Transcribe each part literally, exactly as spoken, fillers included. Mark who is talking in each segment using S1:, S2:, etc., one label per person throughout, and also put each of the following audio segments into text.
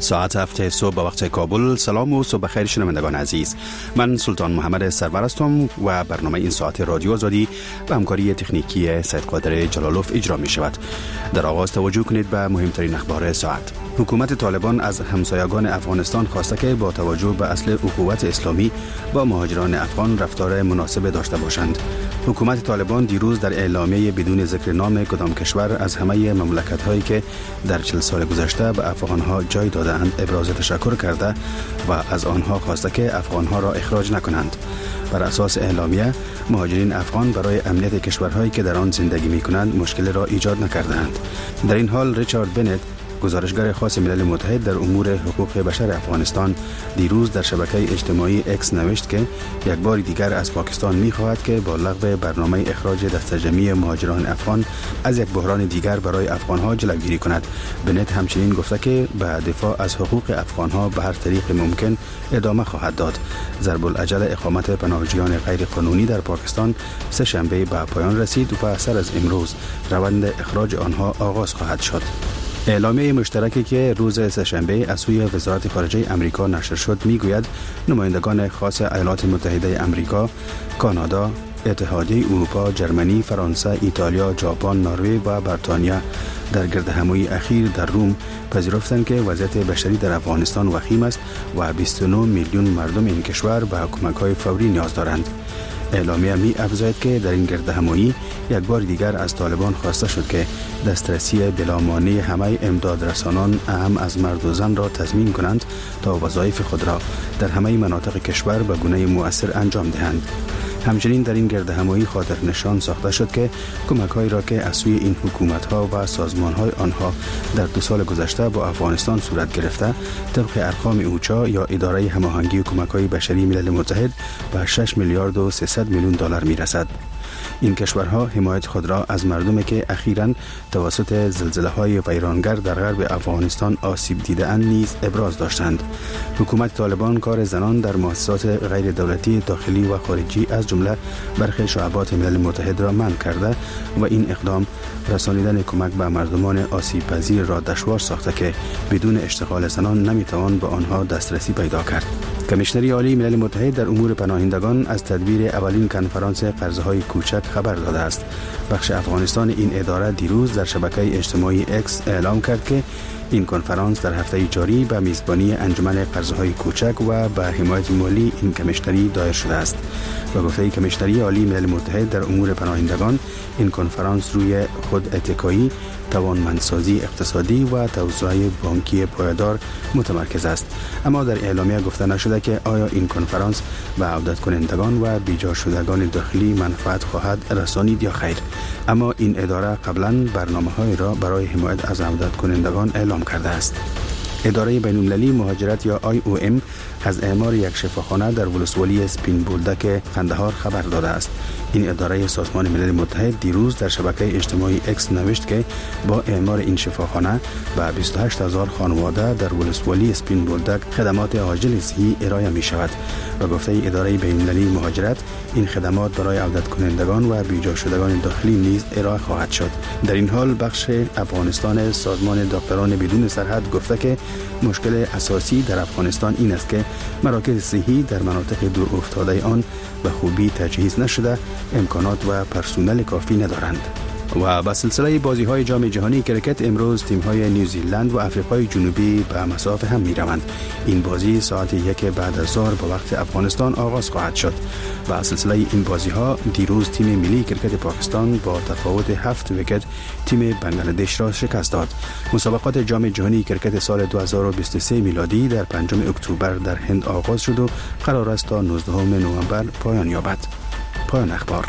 S1: ساعت هفت صبح به وقت کابل. سلام و صبح بخیر شنوندگان عزیز. من سلطان محمد سرور هستم و برنامه این ساعت رادیو آزادی به همکاری تکنیکی سید قادر جلالوف اجرا می شود. در آغاز توجه کنید به مهمترین اخبار ساعت. حکومت طالبان از همسایگان افغانستان خواسته که با توجه به اصل اخوت اسلامی با مهاجران افغان رفتار مناسب داشته باشند. حکومت طالبان دیروز در اعلامیه بدون ذکر نام کدام کشور از همه مملکت‌هایی که در چهل سال گذشته به افغان‌ها جای داده‌اند ابراز تشکر کرده و از آنها خواسته که افغان‌ها را اخراج نکنند. بر اساس اعلامیه مهاجرین افغان برای امنیت کشورهایی که در آن زندگی می‌کنند مشکل را ایجاد نکرده‌اند. در این حال ریچارد بنت، گزارشگر خاص ملل متحد در امور حقوق بشر افغانستان، دیروز در شبکه اجتماعی اکس نوشت که یک بار دیگر از پاکستان می‌خواهد که با لغو برنامه اخراج دسته‌جمعی مهاجران افغان از یک بحران دیگر برای افغان‌ها جلوگیری کند. بنت همچنین گفته که به دفاع از حقوق افغان‌ها به هر طریق ممکن ادامه خواهد داد. ضرب الاجل اقامت پناهجویان غیر قانونی در پاکستان سه شنبه به پایان رسید و پس از امروز روند اخراج آنها آغاز خواهد شد. اعلامیه مشترکی که روز سه‌شنبه از سوی وزارت خارجه امریکا نشر شد میگوید نمایندگان خاص ایالات متحده امریکا، کانادا، اتحادیه اروپا، جرمنی، فرانسه، ایتالیا، ژاپن، نروژ و بریتانیا در گردهمایی اخیر در روم پذیرفتند که وضعیت بشری در افغانستان وخیم است و بیست و نه میلیون مردم این کشور به کمک‌های فوری نیاز دارند. اعلامیه می افزاید که در این گردهمایی یک بار دیگر از طالبان خواسته شد که دسترسی بلامانع همه امداد رسانان اهم از مرد و زن را تضمین کنند تا وظایف خود را در همه مناطق کشور به گونه مؤثر انجام دهند. همچنین در این گردهمایی خاطر نشان ساخته شد که کمک‌هایی را که از سوی این حکومت‌ها و سازمان‌های آنها در دو سال گذشته با افغانستان صورت گرفته طبق ارقام اوچا یا اداره هماهنگی کمک‌های بشری ملل متحد به شش میلیارد و سیصد میلیون دلار میرسد. این کشورها حمایت خود را از مردمی که اخیراً توسط زلزله‌های ویرانگر در غرب افغانستان آسیب دیده‌اند نیز ابراز داشتند. حکومت طالبان کار زنان در مؤسسات غیر دولتی داخلی و خارجی از جمله برخی شعبات ملل متحد را منع کرده و این اقدام رسانیدن کمک به مردمان آسیب پذیر را دشوار ساخته که بدون اشتغال زنان نمیتوان به آنها دسترسی پیدا کرد. کمیشنری عالی ملل متحد در امور پناهندگان از تدبیر اولین کنفرانس قرضه‌های کوچک خبر داده است. بخش افغانستان این اداره دیروز در شبکه اجتماعی اکس اعلام کرد که این کنفرانس در هفته جاری به میزبانی انجمن قرضه‌های کوچک و به حمایت مالی این کمیشنری دایر شده است. و گفته کمیشنری عالی ملل متحد در امور پناهندگان این کنفرانس روی خود اتکایی، توانمندسازی اقتصادی و توسعه بانکی پایدار متمرکز است. اما در اعلامیه گفته نشده که آیا این کنفرانس به عودت کنندگان و بیجا شدگان داخلی منفعت خواهد رسانید یا خیر. اما این اداره قبلا برنامه‌های را برای حمایت از عودت کنندگان اعلام کرده است. اداره بین‌المللی مهاجرت یا آی او ام از اعمار یک شفاخانه در ولسوالی سپین بولدک قندهار خبر داده است. این اداره سازمان ملل متحد دیروز در شبکه اجتماعی اکس نوشت که با اعمار این شفاخانه به بیست و هشت هزار خانواده در ولسوالی سپین بولدک خدمات عاجل صحی ارائه می شود و گفته اداره بین‌المللی مهاجرت این خدمات برای عودت کنندگان و بیجا شدگان داخلی نیز ارائه خواهد شد. در این حال بخش افغانستان سازمان دکتران بدون سرحد گفته که مشکل اساسی در افغانستان این است که مراکز صحی در مناطق دور افتاده آن به خوبی تجهیز نشده، امکانات و پرسنل کافی ندارند. و با سلسله بازی‌های جام جهانی کرکت امروز تیم‌های نیوزیلند و آفریقای جنوبی به مساف هم می‌روند. این بازی ساعت یک بعد از ظهر با وقت افغانستان آغاز خواهد شد. با سلسله این بازی‌ها دیروز تیم ملی کرکت پاکستان با تفاوت هفت ویکت تیم بنگلادش را شکست داد. مسابقات جام جهانی کرکت سال دو هزار و بیست و سه میلادی در پنجم اکتبر در هند آغاز شد و قرار است تا نوزدهم نوامبر پایان یابد. پایان اخبار.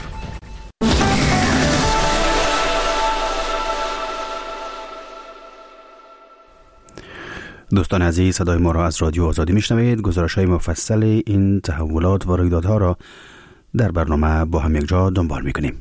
S1: دوستان عزیز، صدای ما را از رادیو آزادی میشنوید. گزارش‌های مفصل این تحولات و رویدادها را در برنامه با هم یک جا دنبال می‌کنیم.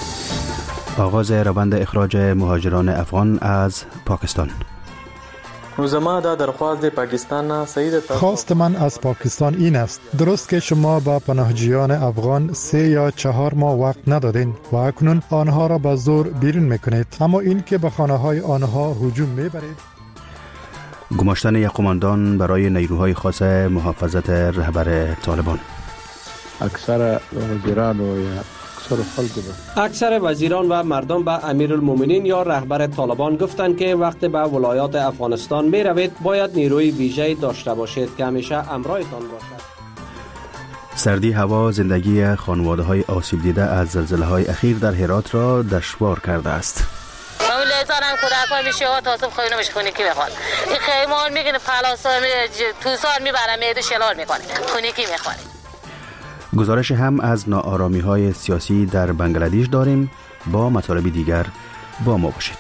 S1: آغاز روند اخراج مهاجران افغان از پاکستان.
S2: خواست من از پاکستان این است: درست که شما با پناهجویان افغان سه یا چهار ماه وقت ندادین و اکنون آنها را به زور بیرون میکنید، اما این که به خانه های آنها هجوم میبرید.
S1: گماشتن یک قماندان برای نیروهای خاص محافظت رهبر طالبان.
S3: اکثر وزیران و یا
S4: اکثر وزیران و مردم به امیرالمومنین یا رهبر طالبان گفتند که وقتی به ولایات افغانستان می روید باید نیروی ویژه‌ای داشته باشید که همیشه همراهتان باشد.
S1: سردی هوا زندگی خانواده های آسیب دیده از زلزله های اخیر در هرات را دشوار کرده است.
S5: اولادانم کودکان میشه ها تاسب خواهی نمیشه خونی کی بخواد. این خیمال میگنه پلاسا توسان میبرم میده شلال میکنه خونی کی میخواد.
S1: گزارش هم از ناآرامی های سیاسی در بنگلادش داریم. با مطالب دیگر با ما باشید.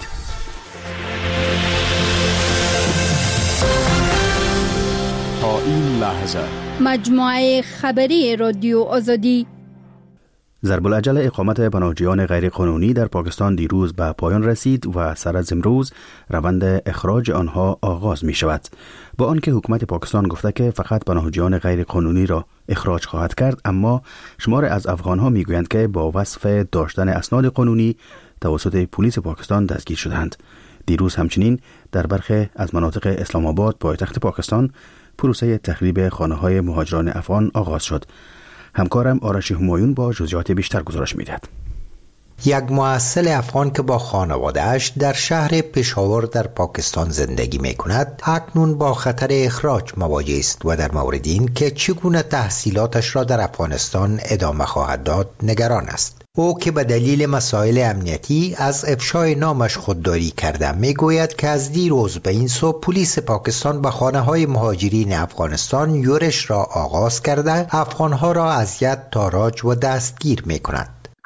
S6: تا این لحظه
S7: مجموعه خبری رادیو آزادی.
S1: ضرب العجل اقامت پناهجویان غیرقانونی در پاکستان دیروز به پایان رسید و سر از امروز روند اخراج آنها آغاز می شود. با آنکه حکومت پاکستان گفته که فقط پناهجویان غیرقانونی را اخراج خواهد کرد، اما شمار از افغانها می گویند که با وصف داشتن اسناد قانونی توسط پلیس پاکستان دستگیر شدند. دیروز همچنین در برخی از مناطق اسلام آباد پایتخت پاکستان پروسه تخریب خانه‌های مهاجران افغان آغاز شد. همکارم آرش همایون با جزئیات بیشتر گزارش می‌دهد.
S8: یک محصل افغان که با خانواده‌اش در شهر پشاور در پاکستان زندگی می‌کند، اکنون با خطر اخراج مواجه است و در مورد این که چگونه تحصیلاتش را در افغانستان ادامه خواهد داد نگران است. او که به دلیل مسائل امنیتی از افشای نامش خودداری کرده میگوید که از دیروز به این سو پلیس پاکستان به خانه‌های مهاجرین افغانستان یورش را آغاز کرده افغانها را اذیت، تاراج و دستگیر می‌کند.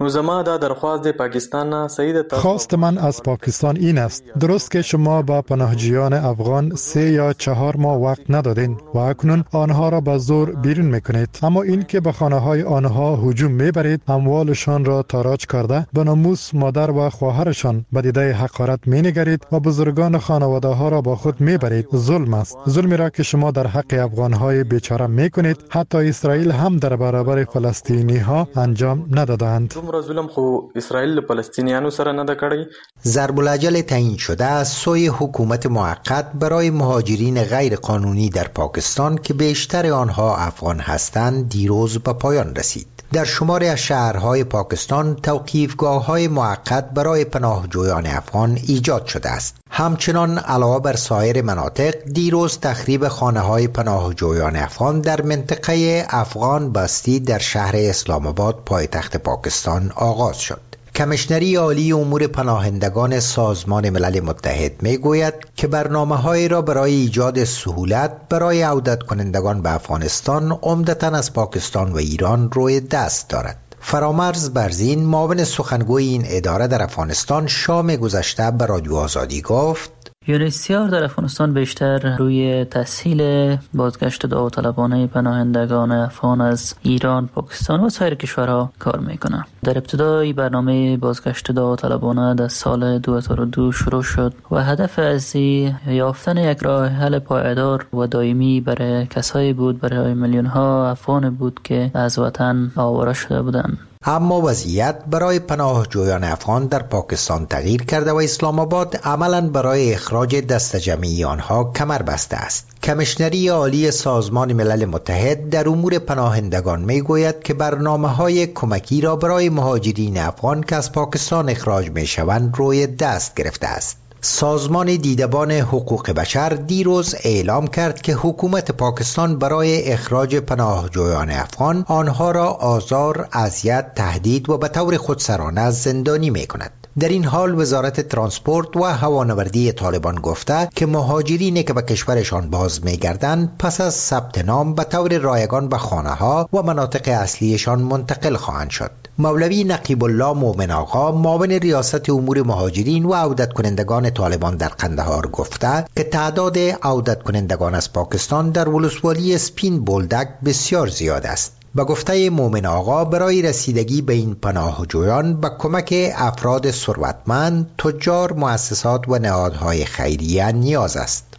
S2: خواست من از پاکستان این است: درست که شما با پناهجویان افغان سه یا چهار ماه وقت ندادین و اکنون آنها را به زور بیرون میکنید، اما این که به خانه های آنها هجوم میبرید، اموالشان را تاراج کرده به ناموس مادر و خواهرشان به دیده حقارت مینگرید و بزرگان خانواده ها را با خود میبرید. ظلم است. ظلمی را که شما در حق افغان های بیچاره میکنید حتی اسرائیل هم در برابر فلسطینی ها انجام ندادند.
S9: ظلم خو اسرائیل فلسطینیانو سره نه ده کړی.
S8: ضرب العجل تعیین شده از سوی حکومت موقت برای مهاجرین غیر قانونی در پاکستان که بیشتر آنها افغان هستند دیروز به پایان رسید. در شماری از شهرهای پاکستان توقیفگاه‌های موقت برای پناهجویان افغان ایجاد شده است. همچنان علاوه بر سایر مناطق دیروز تخریب خانه‌های پناهجویان افغان در منطقه افغان بستی در شهر اسلام آباد پایتخت پاکستان آغاز شد. کمیشنری عالی امور پناهندگان سازمان ملل متحد میگوید که برنامه‌هایی را برای ایجاد سهولت برای عودت کنندگان به افغانستان عمدتاً از پاکستان و ایران روی دست دارد. فرامرز برزین معاون سخنگوی این اداره در افغانستان شام گذشته به رادیو آزادی گفت:
S10: یونیسیار در افغانستان بیشتر روی تسهیل بازگشت داوطلبانه پناهندگان افغان از ایران، پاکستان و سایر کشورها کار میکنه. در ابتدای برنامه بازگشت داوطلبانه در سال دو هزار و دو شروع شد و هدف اصلی یافتن یک راه حل پایدار و دائمی برای کسایی بود، برای میلیون ها افغان بود که از وطن آواره شده بودند.
S8: اما وضعیت برای پناهجویان افغان در پاکستان تغییر کرده و اسلام آباد عملاً برای اخراج دست جمعی آنها کمر بسته است. کمیشنری عالی سازمان ملل متحد در امور پناهندگان میگوید که برنامه‌های کمکی را برای مهاجرین افغان که از پاکستان اخراج میشوند روی دست گرفته است. سازمان دیدبان حقوق بشر دیروز اعلام کرد که حکومت پاکستان برای اخراج پناهجویان افغان آنها را آزار، اذیت، تهدید و به طور خودسرانه زندانی می کند. در این حال وزارت ترانسپورت و هوانوردی طالبان گفته که مهاجرینی که به کشورشان باز می‌گردند پس از ثبت نام به طور رایگان به خانه‌ها و مناطق اصلیشان منتقل خواهند شد. مولوی نقیب الله مومن آقا معاون ریاست امور مهاجرین و عودت کنندگان طالبان در قندهار گفته که تعداد عودت کنندگان از پاکستان در ولسوالی سپین بولدک بسیار زیاد است. به گفته مومن آقا برای رسیدگی به این پناهجویان به کمک افراد ثروتمند، تجار، مؤسسات و نهادهای خیریه نیاز است.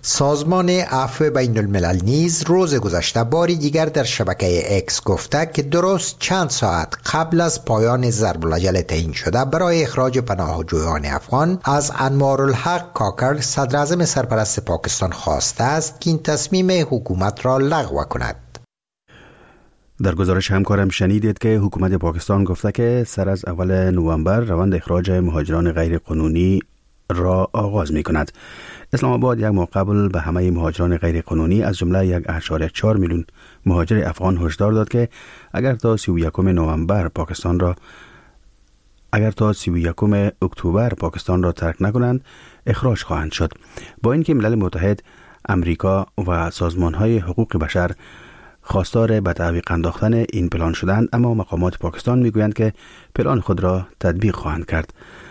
S8: سازمان عفو بین الملل نیز روز گذشته باری دیگر در شبکه اکس گفته که درست چند ساعت قبل از پایان ضرب الاجل تعیین شده برای اخراج پناهجویان افغان از انوارالحق کاکر صدر اعظم سرپرست پاکستان خواسته است که این تصمیم حکومت را لغو کند.
S1: در گزارش همکارم شنیدید که حکومت پاکستان گفته که سر از اول نوامبر روند اخراج مهاجران غیر قانونی را آغاز می کند. اسلام آباد یک ماه قبل به همه مهاجران غیر قانونی از جمله یک و چهار میلیون مهاجر افغان هشدار داد که اگر تا سی و یکم نوامبر پاکستان را اگر تا سی و یکم اکتبر پاکستان را ترک نکنند اخراج خواهند شد. با اینکه ملل متحد، امریکا و سازمان‌های حقوق بشر خواستار به تعویق انداختن این پلان شدند، اما مقامات پاکستان میگویند که پلان خود را تطبیق خواهند کرد.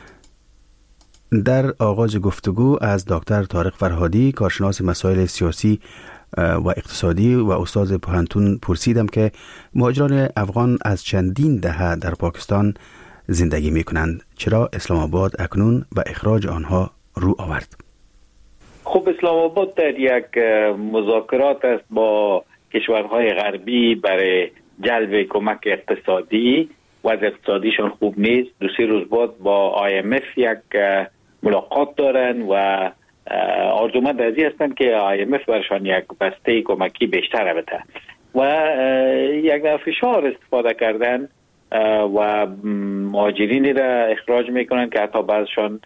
S1: در آغاز گفتگو از دکتر طارق فرهادی، کارشناس مسائل سیاسی و اقتصادی و استاد پوهنتون پرسیدم که مهاجران افغان از چندین دهه در پاکستان زندگی می کنند، چرا اسلام آباد اکنون به اخراج آنها رو آورد؟
S11: خب اسلام آباد در یک مذاکرات است با کشورهای غربی برای جلب کمک اقتصادی. وضع اقتصادیشان خوب نیست. دو سه روز بعد با آی ام اف یک ملاقات دارن و آرزومند از این هستند که آی ام اف برشان یک بسته کمکی بیشتر بده و یک نوع فشار استفاده کردن و مهاجرینی را اخراج میکنن که حتی بعضشان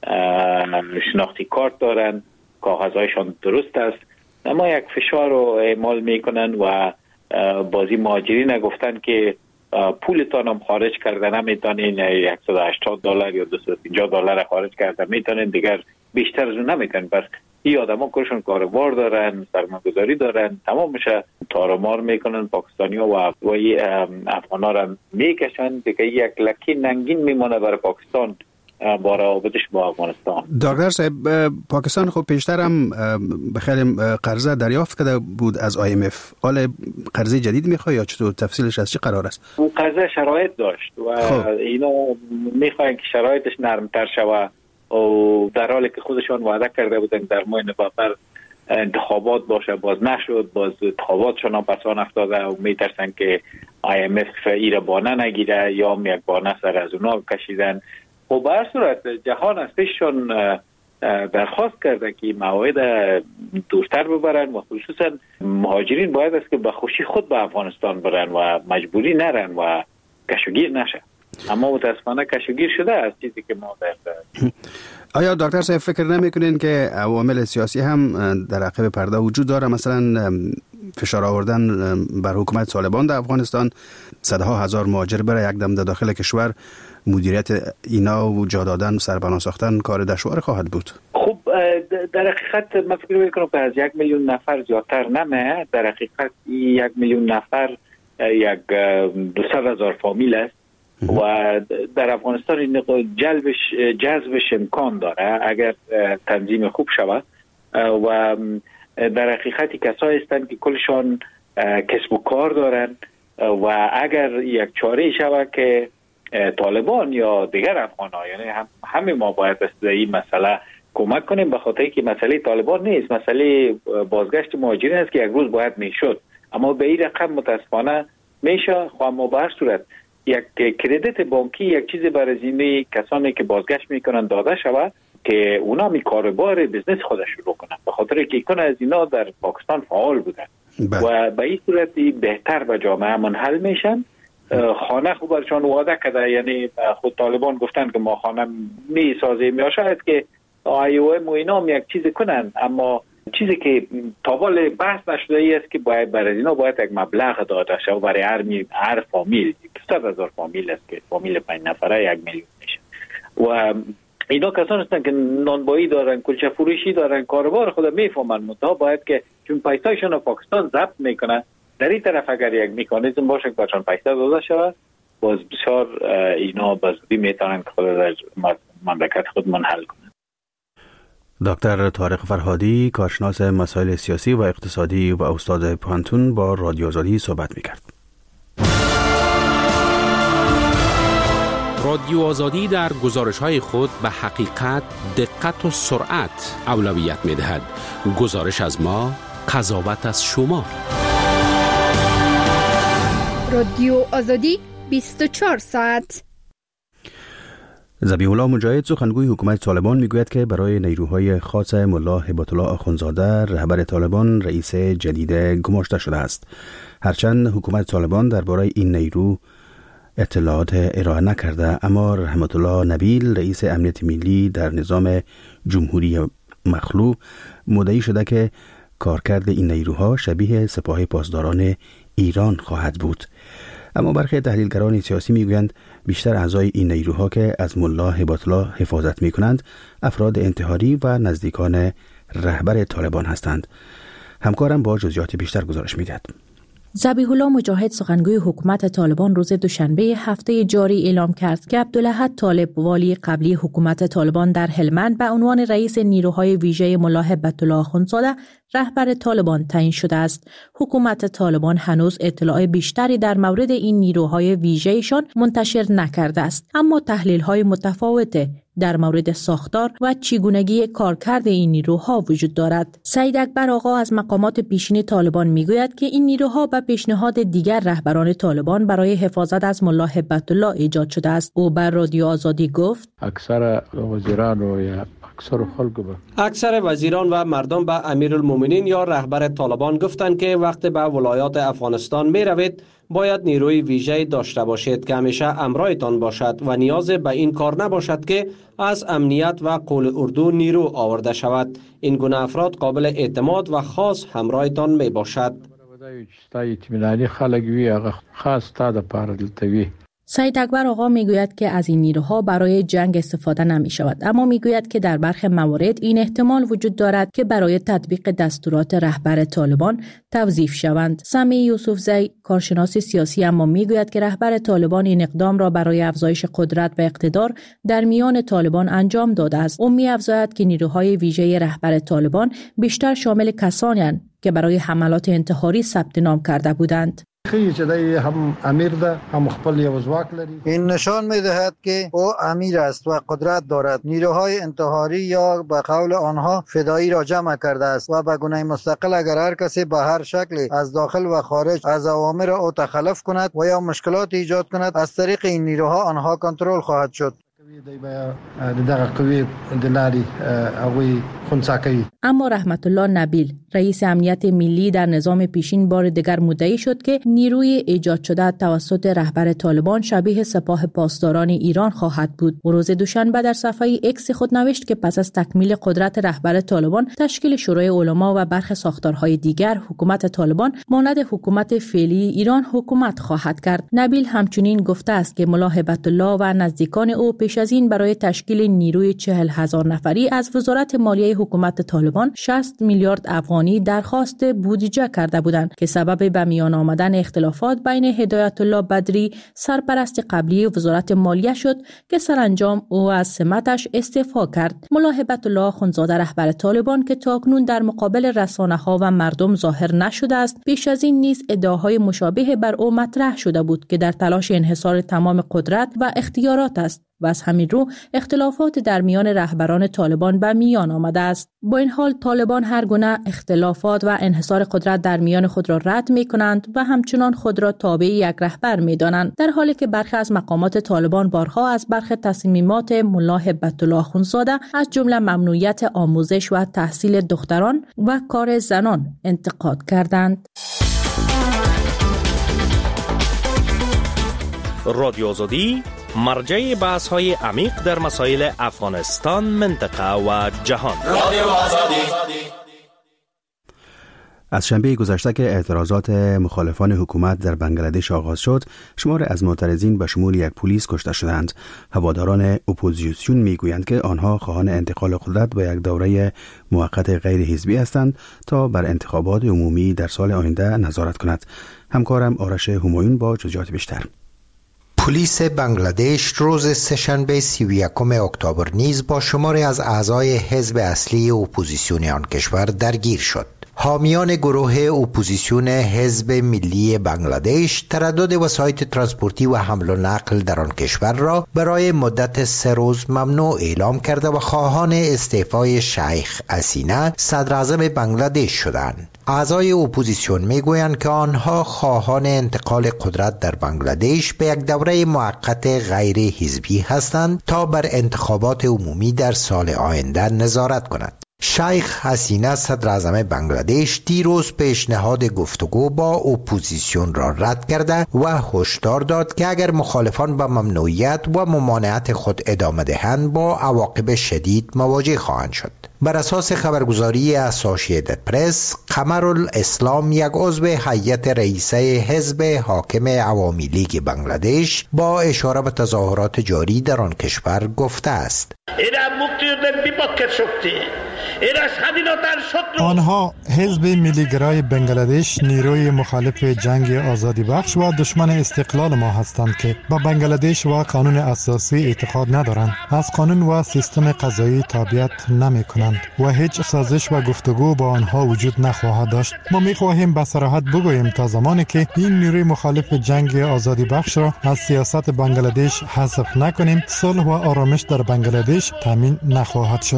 S11: شناختی کارت دارن، کاغذهایشان درست است، اما یک فشار رو اعمال میکنن و بازی مهاجرین گفتن که پولتان هم خارج کردن نمیتونین، صد و هشتاد دلار یا دویست و پنجاه دلار خارج کردن میتونین، دیگر بیشتر از اون نمیتونین. پس این آدما کارشون کاروبار دارن، سرمایه‌گذاری دارن، تمام میشه تارمار میکنن. پاکستانی‌ها و افغان‌ها را میکشن دیگه. یک لکی ننگین میمونه برای پاکستان با روابطش با افغانستان.
S1: دکتر صاحب، پاکستان خب پیشتر هم بخیر قرضه دریافت کرده بود از آی ام اف. حالا قرضه جدید میخواد یا چطور؟ تفصیلش از چی قرار است؟
S11: اون قرضه شرایط داشت و خب. اینا میخواین که شرایطش نرمتر شود و در حالی که خودشان وعده کرده بودن در ماه نوامبر انتخابات باشه، باز نشد، باز انتخاباتشان هم پسان افتاده و میترسن که آی ام اف ایره بانه نگیره یا یک بانه سر از اونا کشیدن. و به هر صورت جهان از پیششان درخواست کرده که موعد دورتر ببرن و خصوصا مهاجرین باید است که به خوشی خود به افغانستان برن و مجبوری نرن و کشوگیر نشه. اما متاسفانه کشوگیر شده از چیزی که ما در
S1: آیا دکتر صاحب فکر نمیکنین که عوامل سیاسی هم در عقب پرده وجود داره؟ مثلا فشار آوردن بر حکومت طالبان در افغانستان، صدها هزار مهاجر برای یک دم در داخل کشور، مدیریت اینا و جا دادن، سربنا ساختن کار دشوار خواهد بود.
S11: خب در حقیقت من فکر میکنم که از یک میلیون نفر زیادتر نمه. در حقیقت یک میلیون نفر یک دویست هزار فامیل است و در افغانستان این جلبش جذبش امکان داره اگر تنظیم خوب شود و در حقیقت کسایی هستند که کلشان کسب و کار دارن و اگر یک چاره شود که طالبان یا دیگر افغان‌ها، یعنی هم همه ما باید به این مسئله کمک کنیم، به خاطر که مسئله طالبان نیست، مسئله بازگشت مهاجرین است که یک روز باید میشد، اما به این رقم متاسفانه میشه. خب اما به هر صورت یک کردیت بانکی یک چیزی برای زمینه کسانی که بازگشت میکنن داده شود که اونا می کاروبار بزنس خودش شروع کنن، به خاطر که یکون از اینا در پاکستان فعال بودن و به این صورت بهتر به جامعه منحل میشن. خانه خوب برشان وعده کرده، یعنی خود طالبان گفتن که ما خانه می سازیم یا شاید که آی او ام و اینا هم یک چیز کنن، اما چیزی که تابال بحث نشده ای است که باید برای اینا باید یک مبلغ داده شد برای هر می هر فامیل. صد هزار فامیل است که فامیل پنج نفره یک میلیون میشه و اینا کسان هستن که نانبایی دارن، کلچه فروشی دارن، کاروبار خود میفهمن، منتها باید که چون پیسایشون رو پاکستان ضبط میکنن، در این طرف اگر یک میکانیزم باشه که برشان پیسه داده شود، باز بسیار اینا بازدی میتونن که خود در مملکت خود منحل کنن.
S1: دکتر طارق فرهادی، کارشناس مسائل سیاسی و اقتصادی و استاد پوهنتون، با رادیو آزادی صحبت میکرد.
S12: رادیو آزادی در گزارش‌های خود به حقیقت، دقت و سرعت اولویت می‌دهد. گزارش از ما، قضاوت از شما.
S7: رادیو آزادی بیست و چهار ساعت.
S1: ذبیح الله مجاهد سخنگوی حکومت طالبان میگوید که برای نیروهای خاص ملا هیبت الله آخوندزاده رهبر طالبان رئیس جدید گماشته شده است. هرچند حکومت طالبان درباره این نیرو اطلاعات ارائه نکرده، اما رحمت الله نبیل رئیس امنیت ملی در نظام جمهوری مخلوع مدعی شده که کارکرد این نیروها شبیه سپاه پاسداران ایران خواهد بود. اما برخی تحلیلگران سیاسی میگویند بیشتر اعضای این نیروها که از ملا هیبت الله حفاظت میکنند افراد انتحاری و نزدیکان رهبر طالبان هستند. همکارم با جزئیات بیشتر گزارش میدهد.
S13: ذبیح الله مجاهد سخنگوی حکومت طالبان روز دوشنبه هفته جاری اعلام کرد که عبدالاحد طالب والی قبلی حکومت طالبان در هلمند به عنوان رئیس نیروهای ویژه ملا هیبت الله آخوندزاده رهبر طالبان تعیین شده است. حکومت طالبان هنوز اطلاع بیشتری در مورد این نیروهای ویژه‌شان منتشر نکرده است، اما تحلیل‌های متفاوت در مورد ساختار و چگونگی کارکرد این نیروها وجود دارد. سعید اکبر آقا از مقامات پیشین طالبان میگوید که این نیروها به پیشنهاد دیگر رهبران طالبان برای حفاظت از ملا هیبت الله ایجاد شده است. او بر رادیو آزادی گفت:
S3: اکثر وزیران و یا اکثر خلق با
S4: اکثر وزیران و مردم به امیرالمومنین یا رهبر طالبان گفتند که وقتی به ولایات افغانستان می روید باید نیروی ویژه داشته باشید که همیشه همراهتان باشد و نیاز به این کار نباشد که از امنیت و قول اردو نیرو آورده شود. این گونه افراد قابل اعتماد و خاص همراهتان می باشد.
S3: خاص تا د پاره دلتوی.
S13: سعید اکبر آقا میگوید که از این نیروها برای جنگ استفاده نمی شود، اما میگوید که در برخی موارد این احتمال وجود دارد که برای تطبیق دستورات رهبر طالبان توظیف شوند. سمیع یوسفزی کارشناس سیاسی اما میگوید که رهبر طالبان این اقدام را برای افزایش قدرت و اقتدار در میان طالبان انجام داده است. او می‌افزاید که نیروهای ویژه رهبر طالبان بیشتر شامل کسانی هستند که برای حملات انتحاری ثبت نام کرده بودند.
S14: هم امیر ده هم خپل یو ځواک لري. این نشان می‌دهد که او امیر است و قدرت دارد. نیروهای انتحاری یا به قول آنها فدایی را جمع کرده است و به گونه مستقل اگر هر کسی به هر شکلی از داخل و خارج از اوامر او تخلف کند و یا مشکلات ایجاد کند، از طریق این نیروها آنها کنترل خواهد شد.
S13: اما رحمت الله نبیل رئیس امنیت ملی در نظام پیشین بار دیگر مدعی شد که نیروی ایجاد شده توسط رهبر طالبان شبیه سپاه پاسداران ایران خواهد بود. روز دوشنبه در صفحه اکس خود نوشت که پس از تکمیل قدرت رهبر طالبان تشکیل شورای علما و برخی ساختارهای دیگر، حکومت طالبان مانند حکومت فعلی ایران حکومت خواهد کرد. نبیل همچنین گفته است که ملا هیبت الله و نزدیکان او پیش از این برای تشکیل نیروی چهل هزار نفری از وزارت مالیه حکومت طالبان شصت میلیارد افغانی درخواست بودجه کرده بودند که سبب به میان آمدن اختلافات بین هدایت الله بدری سرپرست قبلی وزارت مالیه شد که سرانجام او از سمتش استعفا کرد. ملا هیبت الله آخوندزاده رهبر طالبان که تاکنون در مقابل رسانه‌ها و مردم ظاهر نشده است، پیش از این نیز ادعاهای مشابه بر او مطرح شده بود که در تلاش انحصار تمام قدرت و اختیارات است و از همین رو اختلافات در میان رهبران طالبان به میان آمده است. با این حال طالبان هر گونه اختلافات و انحصار قدرت در میان خود را رد می کنند و همچنان خود را تابع یک رهبر می دانند، در حالی که برخی از مقامات طالبان بارها از برخی تصمیمات ملا هیبت الله آخوندزاده از جمله ممنوعیت آموزش و تحصیل دختران و کار زنان انتقاد کردند.
S15: رادیو آزادی مرجع بحث های عمیق در مسائل افغانستان، منطقه و جهان. رادیو آزادی.
S1: از شنبه گذشته که اعتراضات مخالفان حکومت در بنگلادش آغاز شد، شمار از معترضین به شمول یک پلیس کشته شدند. هواداران اپوزیسیون میگویند که آنها خواهان انتقال قدرت به یک دوره موقت غیر حزبی هستند تا بر انتخابات عمومی در سال آینده نظارت کند. همکارم آرش همایون با جزئیات بیشتر.
S8: پلیس بنگلادش روز سه‌شنبه سی و یکم اکتبر نیز با شماری از اعضای حزب اصلی اپوزیسیون آن کشور درگیر شد. حامیان گروه اپوزیسیون حزب ملی بنگلادش تردد وسایط ترانسپورتی و حمل و نقل در آن کشور را برای مدت سه روز ممنوع اعلام کرده و خواهان استعفای شیخ حسینه صدر اعظم بنگلادش شدند. اعضای اپوزیسیون میگویند که آنها خواهان انتقال قدرت در بنگلادش به یک دوره موقت غیر حزبی هستند تا بر انتخابات عمومی در سال آینده نظارت کنند. شیخ حسینه صدر اعظم بنگلادش دیروز پیشنهاد گفتگو با اپوزیسیون را رد کرده و هشدار داد که اگر مخالفان به ممنوعیت و ممانعت خود ادامه دهند با عواقب شدید مواجه خواهند شد. بر اساس خبرگزاری اسوسییتد پرس، قمرالاسلام یک عضو هیئت رئیسه حزب حاکم عوامی لیگ بنگلادش با اشاره به تظاهرات جاری در آن کشور گفته است:
S2: آنها حزب ملیگرای بنگلادش نیروی مخالف جنگ آزادی بخش و دشمن استقلال ما هستند که با بنگلادش و قانون اساسی اعتقاد ندارند، از قانون و سیستم قضایی تابعیت نمی کنند و هیچ سازش و گفتگو با آنها وجود نخواهد داشت. ما می خواهیم به صراحت بگوییم تا زمانی که این نیروی مخالف جنگ آزادی بخش را از سیاست بنگلادش حذف نکنیم، صلح و آرامش در بنگلادش تامین نخواهد شد.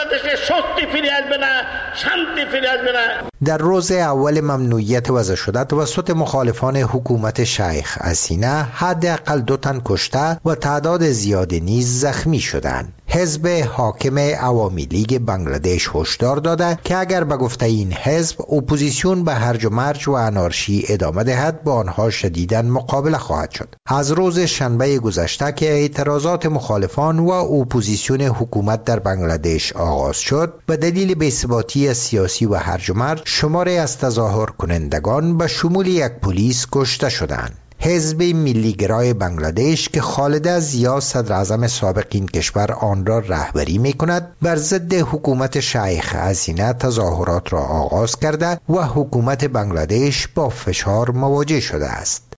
S8: در روز اول ممنوعیت وضع شده توسط مخالفان حکومت شیخ حسینه حداقل دو تن کشته و تعداد زیاد نیز زخمی شدند. حزب حاکم عوامی لیگ بنگلادش هشدار داده که اگر به گفته این حزب اپوزیسیون به هرج و مرج و انارشی ادامه دهد با آنها شدیداً مقابله خواهد شد. از روز شنبه گذشته که اعتراضات مخالفان و اپوزیسیون حکومت در بنگلادش آغاز شد، به دلیل بی‌ثباتی سیاسی و هرج و مرج شماری از تظاهر کنندگان به شمول یک پلیس کشته شدند. حزب ملیگرای بنگلادش که خالد ضیا صدر اعظم سابق این کشور آن را رهبری می کند، بر ضد حکومت شیخ حسینه تظاهرات را آغاز کرده و حکومت بنگلادش با فشار مواجه شده است.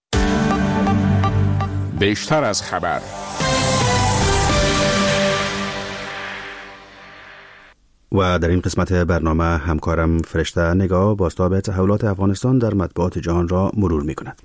S6: بیشتر از خبر.
S1: و در این قسمت برنامه همکارم فرشته نگاه بازتاب تحولات افغانستان در مطبوعات جهان را مرور می کند.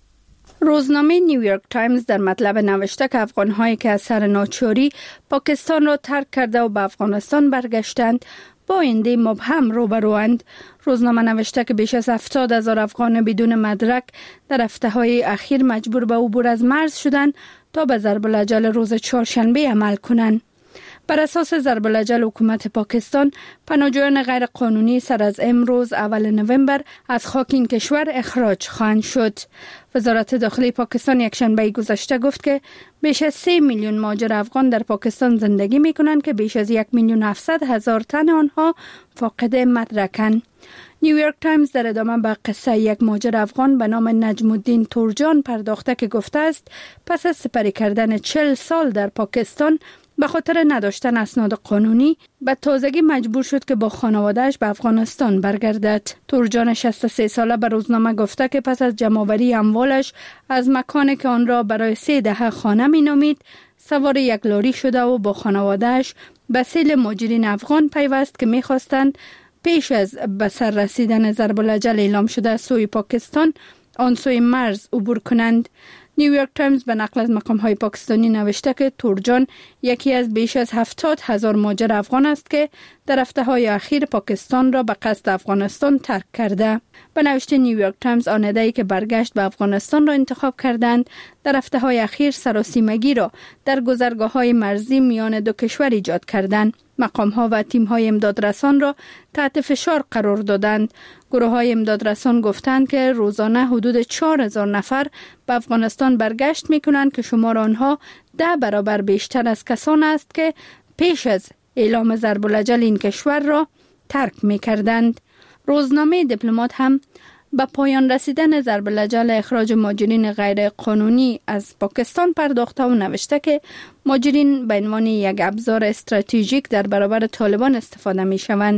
S7: روزنامه نیویورک تایمز در مطلب نوشته که افغان‌هایی که از سر ناچاری پاکستان را ترک کرده و به افغانستان برگشتند با آینده مبهم روبروند. روزنامه نوشته که بیش از هفتاد هزار افغان بدون مدرک در هفته‌های اخیر مجبور به عبور از مرز شدند تا به ضرب الاجل روز چهارشنبه عمل کنند. بر اساس ضرب الاجل حکومت پاکستان، پناهجویان غیر قانونی سر از امروز اول نوامبر از خاک این کشور اخراج خواهند شد. وزارت داخلی پاکستان یک شنبه گذشته گفت که بیش از سه میلیون مهاجر افغان در پاکستان زندگی می کنند که بیش از یک میلیون هفتصد هزار تن آنها فاقد مدرکند. نیویورک تایمز در ادامه به قصه یک مهاجر افغان به نام نجم الدین تورجان پرداخته که گفته است پس از سپری کردن چهل سال در پاکستان به خاطر نداشتن اسناد قانونی به تازگی مجبور شد که با خانواده‌اش به افغانستان برگردد. تورجان شصت و سه ساله به روزنامه گفته که پس از جمع‌آوری اموالش از مکانی که آن را برای سه دهه خانه می‌نامید سوار یک لاری شده و با خانواده‌اش به سیل مهاجرین افغان پیوست که می‌خواستند پیش از به سر رسیدن ضرب الاجل اعلام شده سوی پاکستان آن سوی مرز عبور کنند. نیویورک تایمز به نقل از مقام‌های پاکستانی نوشته که تورجان یکی از بیش از هفتاد هزار مهاجر افغان است که در هفته‌های اخیر پاکستان را به قصد افغانستان ترک کرده. به نوشته نیویورک تایمز آن عده‌ای که برگشت به افغانستان را انتخاب کردند در هفته‌های اخیر سراسیمگی را در گذرگاه‌های مرزی میان دو کشور ایجاد کردند. مقام‌ها و تیم‌های امدادرسان را تحت فشار قرار دادند. گروه‌های امدادرسان گفتند که روزانه حدود چهار هزار نفر به افغانستان برگشت می‌کنند که شمار آنها ده برابر بیشتر از کسان است که پیش از اعلام ضرب الاجل این کشور را ترک می‌کردند. روزنامه دیپلمات هم به پایان رسیدن ضرب الاجل اخراج مهاجرین غیر قانونی از پاکستان پرداخته و نوشته که مهاجرین به عنوان یک ابزار استراتژیک در برابر طالبان استفاده می شوند.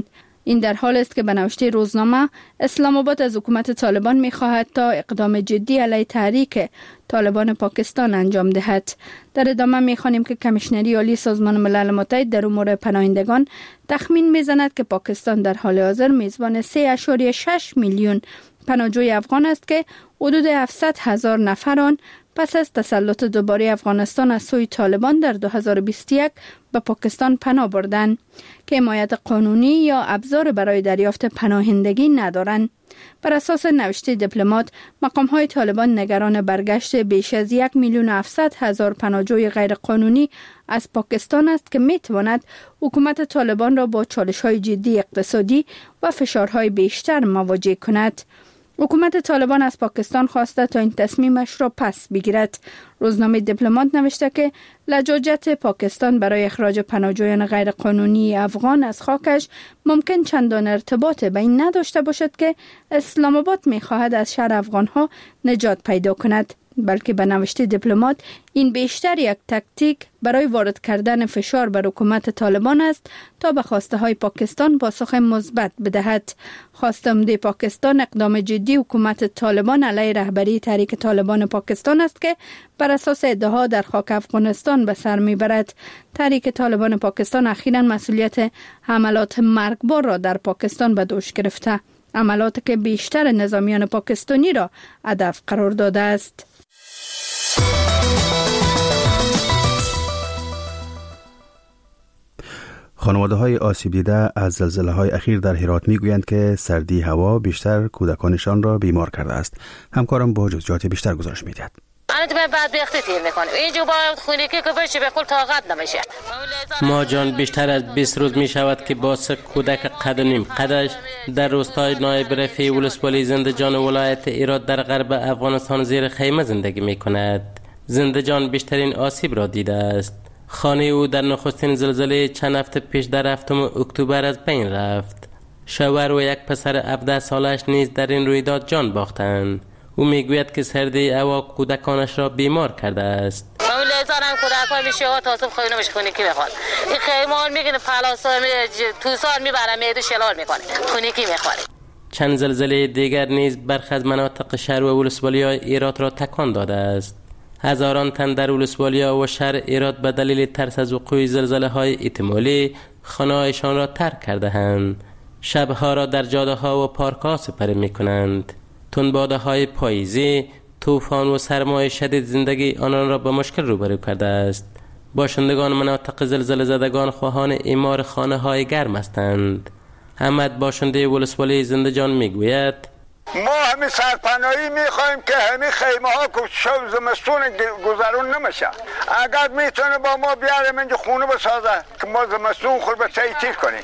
S7: این در حال است که به نوشته روزنامه اسلام آباد از حکومت طالبان می خواهد تا اقدام جدی علیه تحریک طالبان پاکستان انجام دهد. در ادامه می خوانیم که کمیشنری عالی سازمان ملل متحد در امور پناهندگان تخمین می زند که پاکستان در حال حاضر میزبان سه ممیز شش میلیون پناهجوی افغان است که حدود هفتصد هزار نفر آن پس از تسلط دوباره افغانستان از سوی طالبان در دو هزار و بیست و یک به پاکستان پناه بردند که حمایت قانونی یا ابزار برای دریافت پناهندگی ندارند. بر اساس نوشته دیپلمات، مقام‌های طالبان نگران برگشت بیش از یک میلیون و هفتصد هزار پناهجوی غیرقانونی از پاکستان است که می‌تواند حکومت طالبان را با چالش‌های جدی اقتصادی و فشارهای بیشتر مواجه کند. حکومت طالبان از پاکستان خواسته تا این تصمیمش را پس بگیرد. روزنامه دیپلمات نوشته که لجاجت پاکستان برای اخراج پناهجویان غیرقانونی افغان از خاکش ممکن چندان ارتباط به این نداشته باشد که اسلام آباد می‌خواهد از شر افغان‌ها نجات پیدا کند، بلکه به نوشته دیپلمات این بیشتر یک تاکتیک برای وارد کردن فشار بر حکومت طالبان است تا به خواسته های پاکستان پاسخ مثبت بدهد. خواست عمده پاکستان اقدام جدی حکومت طالبان علیه رهبری تحریک طالبان پاکستان است که بر اساس ادعاها در خاک افغانستان به سر میبرد. تحریک طالبان پاکستان اخیراً مسئولیت حملات مرگبار را در پاکستان به دوش گرفته، عملاتی که بیشتر نظامیان پاکستانی را هدف قرار داده است.
S1: خانواده های آسیب دیده از زلزله های اخیر در هرات می گویند که سردی هوا بیشتر کودکانشان را بیمار کرده است. همکارم با جزئیات بیشتر گزارش می دهد.
S16: ما جان بیشتر از بیست روز می شود که با سه کودک قد و نیم قدش در روستای نایب رفیع ولسوالی زندجان ولایت ایران در غرب افغانستان زیر خیمه زندگی می کند. زندجان بیشترین آسیب را دیده است. خانه او در نخستین زلزله چند هفته پیش در هفتم اکتبر از بین رفت. شوهر و یک پسر هفده سالش نیز در این رویداد جان باختند. او میگوید که سردی هوا کودکانش را بیمار کرده است.
S5: زارم کودکان میشه ها تاسف خونه میشه خونه کی میخواد این خیمال میگنه پلاسا توسان میبره میدو شلال میکنه خونه کی میخواد.
S16: چند زلزله دیگر نیز برخی از مناطق شهر و ولسوالی های ایرات را تکان داده است. هزاران تن در ولسوالی‌ها و شهر ایرات به دلیل ترس از وقوع زلزله های احتمالی خانه‌هایشان را ترک کرده اند. شبها را در جاده ها و پارک ها سپری می کنند. تندباده های پاییزی، طوفان و سرمای شدید زندگی آنان را به مشکل روبرو کرده است. باشندگان مناطق زلزله زدگان خواهان اعمار خانه های گرم هستند. احمد باشنده ولسوالی زندجان می گوید
S17: ما همین سرپناهی میخوایم که همین خیمه ها که شب زمستون گذرون نمیشه. اگر میتونه با ما بیارم اینجا خونه بسازه که ما زمستون خود به تیتیر کنیم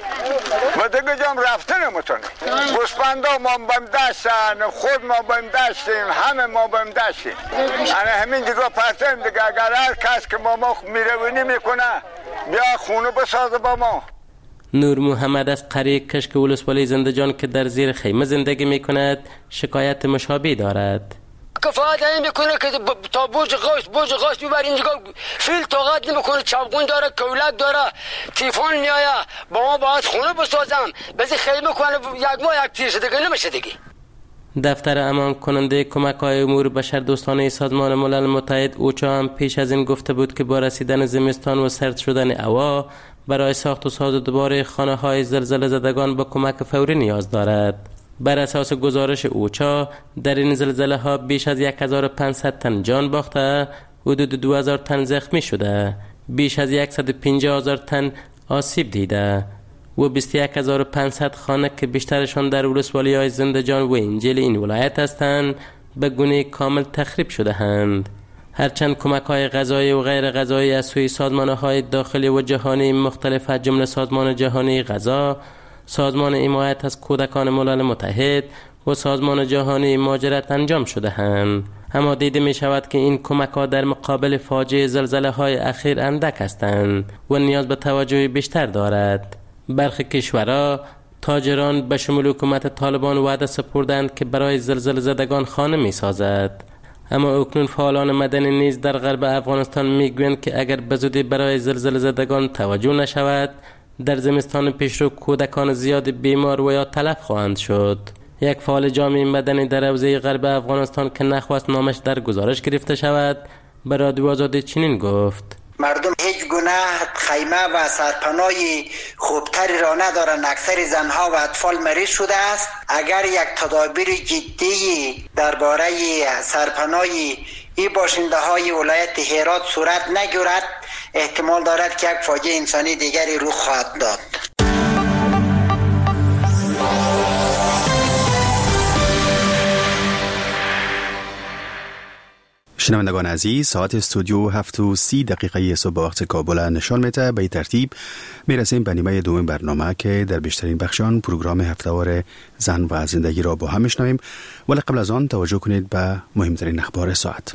S17: و دیگه جام رفته نمیتونه. گوسفندا ما بهم داشتن، خود ما بهم داشتیم، همه ما بهم داشتیم. انا همین دیگه پرتیم دیگه اگر هر کس که ما ما میروینی میکنه بیا خونه بسازه با ما.
S16: نور محمد از قریه کشک ولسوالی زندجان که در زیر خیمه زندگی می کند شکایت مشابه دارد.
S18: کفایت این میکنه که تا برج غوث برج غوث ببرین دیگه فیل طاقت نمیکنه، چاپگون داره، کولک داره، تیفون میایه، با ما باید خونه بسازم بزی خیمه کنه یک ماه یک تیر دیگه نمیشه دیگه.
S16: دفتر امان کننده کمک های امور بشر دوستانه سازمان ملل متحد اوچا هم پیش از این گفته بود که با رسیدن زمستان و سرد شدن هوا برای ساخت و ساز دوباره خانه های زلزله زدگان با کمک فوری نیاز دارد. بر اساس گزارش اوچا در این زلزله ها بیش از هزار و پانصد تن جان باخته، حدود دو هزار تن زخمی شده، بیش از صد و پنجاه هزار تن آسیب دیده و بیست و یک هزار و پانصد خانه که بیشترشان در ولسوالی های زندجان و انجیل این ولایت هستند به گونه کامل تخریب شده اند. هرچند کمک‌های غذایی و غیر غذایی از سوی سازمان‌های داخلی و جهانی مختلف از جمله سازمان جهانی غذا، سازمان حمایت از کودکان ملل متحد و سازمان جهانی مهاجرت انجام شده اند، اما دیده می شود که این کمک‌ها در مقابل فاجعه زلزله‌های اخیر اندک هستند و نیاز به توجه بیشتر دارد. برخی کشورها تاجران به شمول حکومت طالبان وعده سپردند که برای زلزله زدگان خانه می سازد. اما اکنون فعالان مدنی نیز در غرب افغانستان میگویند که اگر به زودی برای زلزله زدگان توجه نشود در زمستان پیشرو کودکان زیاد بیمار و یا تلف خواهند شد. یک فعال جامعه مدنی در حوزه غرب افغانستان که نخواست نامش در گزارش گرفته شود به رادیو آزادی چنین گفت:
S19: مردم هیچ گونه خیمه و سرپناه خوبتری را ندارند. اکثر زنها و اطفال مریض شده است. اگر یک تدابیر جدی درباره سرپناه این باشنده های ولایت هرات صورت نگیرد، احتمال دارد که یک فاجعه انسانی دیگری رخ خواهد داد.
S1: شنوندگان عزیز، ساعت استودیو هفت و سی دقیقه صبح وقت کابل نشان میده. به این ترتیب میرسیم به نیمه دوم برنامه که در بیشترین بخشان پروگرام هفتهوار زن و زندگی را با هم میشنویم، ولی قبل از آن توجه کنید به مهمترین اخبار ساعت.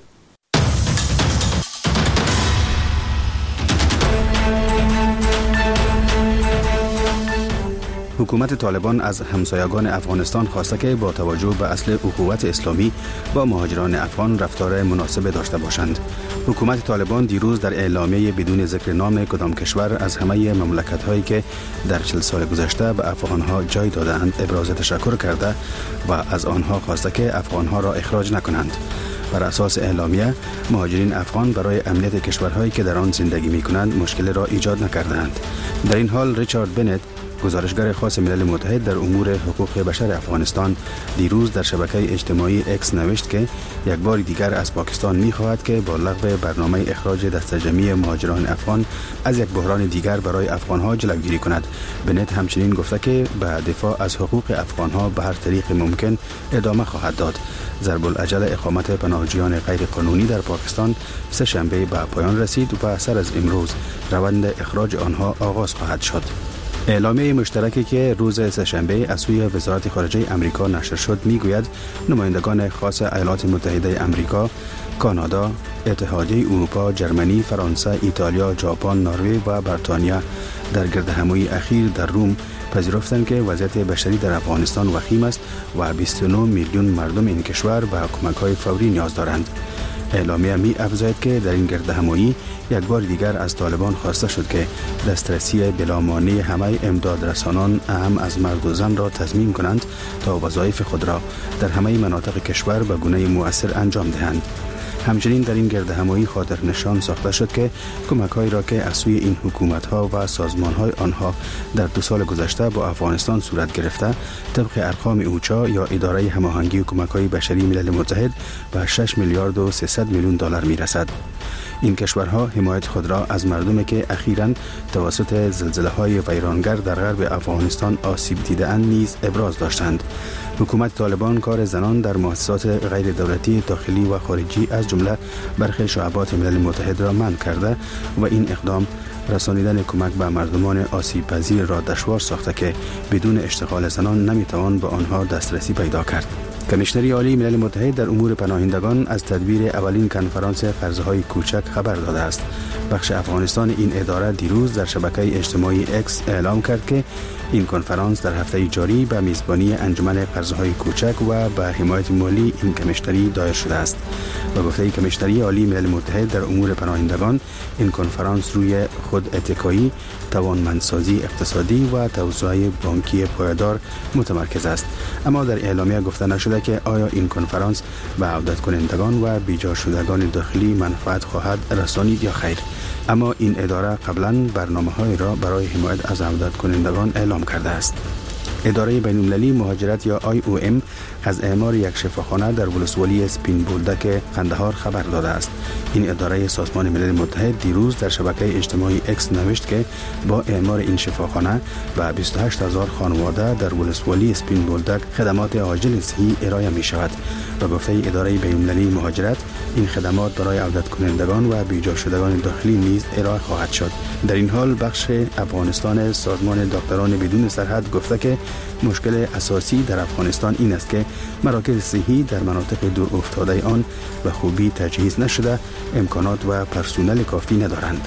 S1: حکومت طالبان از همسایگان افغانستان خواسته که با توجه به اصل اخوت اسلامی با مهاجران افغان رفتار مناسب داشته باشند. حکومت طالبان دیروز در اعلامیه بدون ذکر نام کدام کشور از همه مملکت‌هایی که در چهل سال گذشته به افغان‌ها جای داده‌اند ابراز تشکر کرده و از آنها خواسته که افغان‌ها را اخراج نکنند. بر اساس اعلامیه، مهاجرین افغان برای امنیت کشورهایی که در آن زندگی می‌کنند مشکل را ایجاد نکردند. در این حال ریچارد بنت، گزارشگر خاص ملل متحد در امور حقوق بشر افغانستان، دیروز در شبکه اجتماعی اکس نوشت که یک بار دیگر از پاکستان می‌خواهد که با لغو برنامه اخراج دسته‌جمعی مهاجران افغان از یک بحران دیگر برای افغان‌ها جلوگیری کند. بنت همچنین گفته که به دفاع از حقوق افغان‌ها به هر طریق ممکن ادامه خواهد داد. ضرب الاجل اقامت پناهجویان غیر قانونی در پاکستان سه شنبه به پایان رسید و سر از امروز روند اخراج آنها آغاز خواهد شد. اعلامیه مشترکی که روز سه‌شنبه از سوی وزارت خارجه امریکا نشر شد میگوید نمایندگان خاص ایالات متحده امریکا، کانادا، اتحادیه اروپا، جرمنی، فرانسه، ایتالیا، ژاپن، نروژ و بریتانیا در گردهمایی اخیر در روم پذیرفتند که وضعیت بشری در افغانستان وخیم است و بیست و نه میلیون مردم این کشور به کمک‌های فوری نیاز دارند. اعلامیه می افزاید که در این گردهمایی یک بار دیگر از طالبان خواسته شد که دسترسی بلامانع همه امداد رسانان اهم از مرد و زن را تضمین کنند تا وظایف خود را در همه مناطق کشور به گونه مؤثر انجام دهند. همچنین در این گردهمایی خاطر نشان ساخته شد که کمک‌هایی را که از سوی این حکومت‌ها و سازمان‌های آنها در دو سال گذشته با افغانستان صورت گرفته طبق ارقام اوچا یا اداره هماهنگی کمک‌های بشری ملل متحد به شش میلیارد و سیصد میلیون دلار میرسد. این کشورها حمایت خود را از مردمی که اخیراً توسط زلزله‌های ویرانگر در غرب افغانستان آسیب دیده‌اند نیز ابراز داشتند. حکومت طالبان کار زنان در مؤسسات غیر دولتی داخلی و خارجی از جمله برخی شعبات ملل متحد را منع کرده و این اقدام رسانیدن کمک به مردمان آسیب پذیر را دشوار ساخته که بدون اشتغال زنان نمیتوان به آنها دسترسی پیدا کرد. کمیشنری عالی ملل متحد در امور پناهندگان از تدبیر اولین کنفرانس قرضه‌های کوچک خبر داده است. بخش افغانستان این اداره دیروز در شبکه اجتماعی اکس اعلام کرد که این کنفرانس در هفته جاری به میزبانی انجمن قرضه‌های کوچک و به حمایت مالی این کمیشنری دایر شده است. با گفته کمیشنری عالی ملل متحد در امور پناهندگان، این کنفرانس روی خود اتکایی، توانمندسازی اقتصادی و توسعه بانکی پایدار متمرکز است. اما در اعلامیه گفته نشده که آیا این کنفرانس به عودت کنندگان و بیجا شدگان داخلی منفعت خواهد رسانید یا خیر. اما این اداره قبلا برنامه‌های را برای حمایت از عودت کنندگان اعلام کرده است. اداره بین‌المللی مهاجرت یا آی او ام از اعمار یک شفاخانه در ولسوالی سپین بولدک قندهار خبر داده است. این اداره سازمان ملل متحد دیروز در شبکه اجتماعی اکس نوشت که با اعمار این شفاخانه به بیست و هشت هزار خانواده در ولسوالی سپین بولدک خدمات عاجل صحی ارائه می شود. و گفته اداره بین‌المللی مهاجرت، این خدمات برای عودت کنندگان و بیجا شدگان داخلی نیز ارائه خواهد شد. در این حال بخش افغانستان سازمان دکتران بدون سرحد گفته که مشکل اساسی در افغانستان این است که مراکز صحی در مناطق دور افتاده آن به خوبی تجهیز نشده، امکانات و پرسنل کافی ندارند.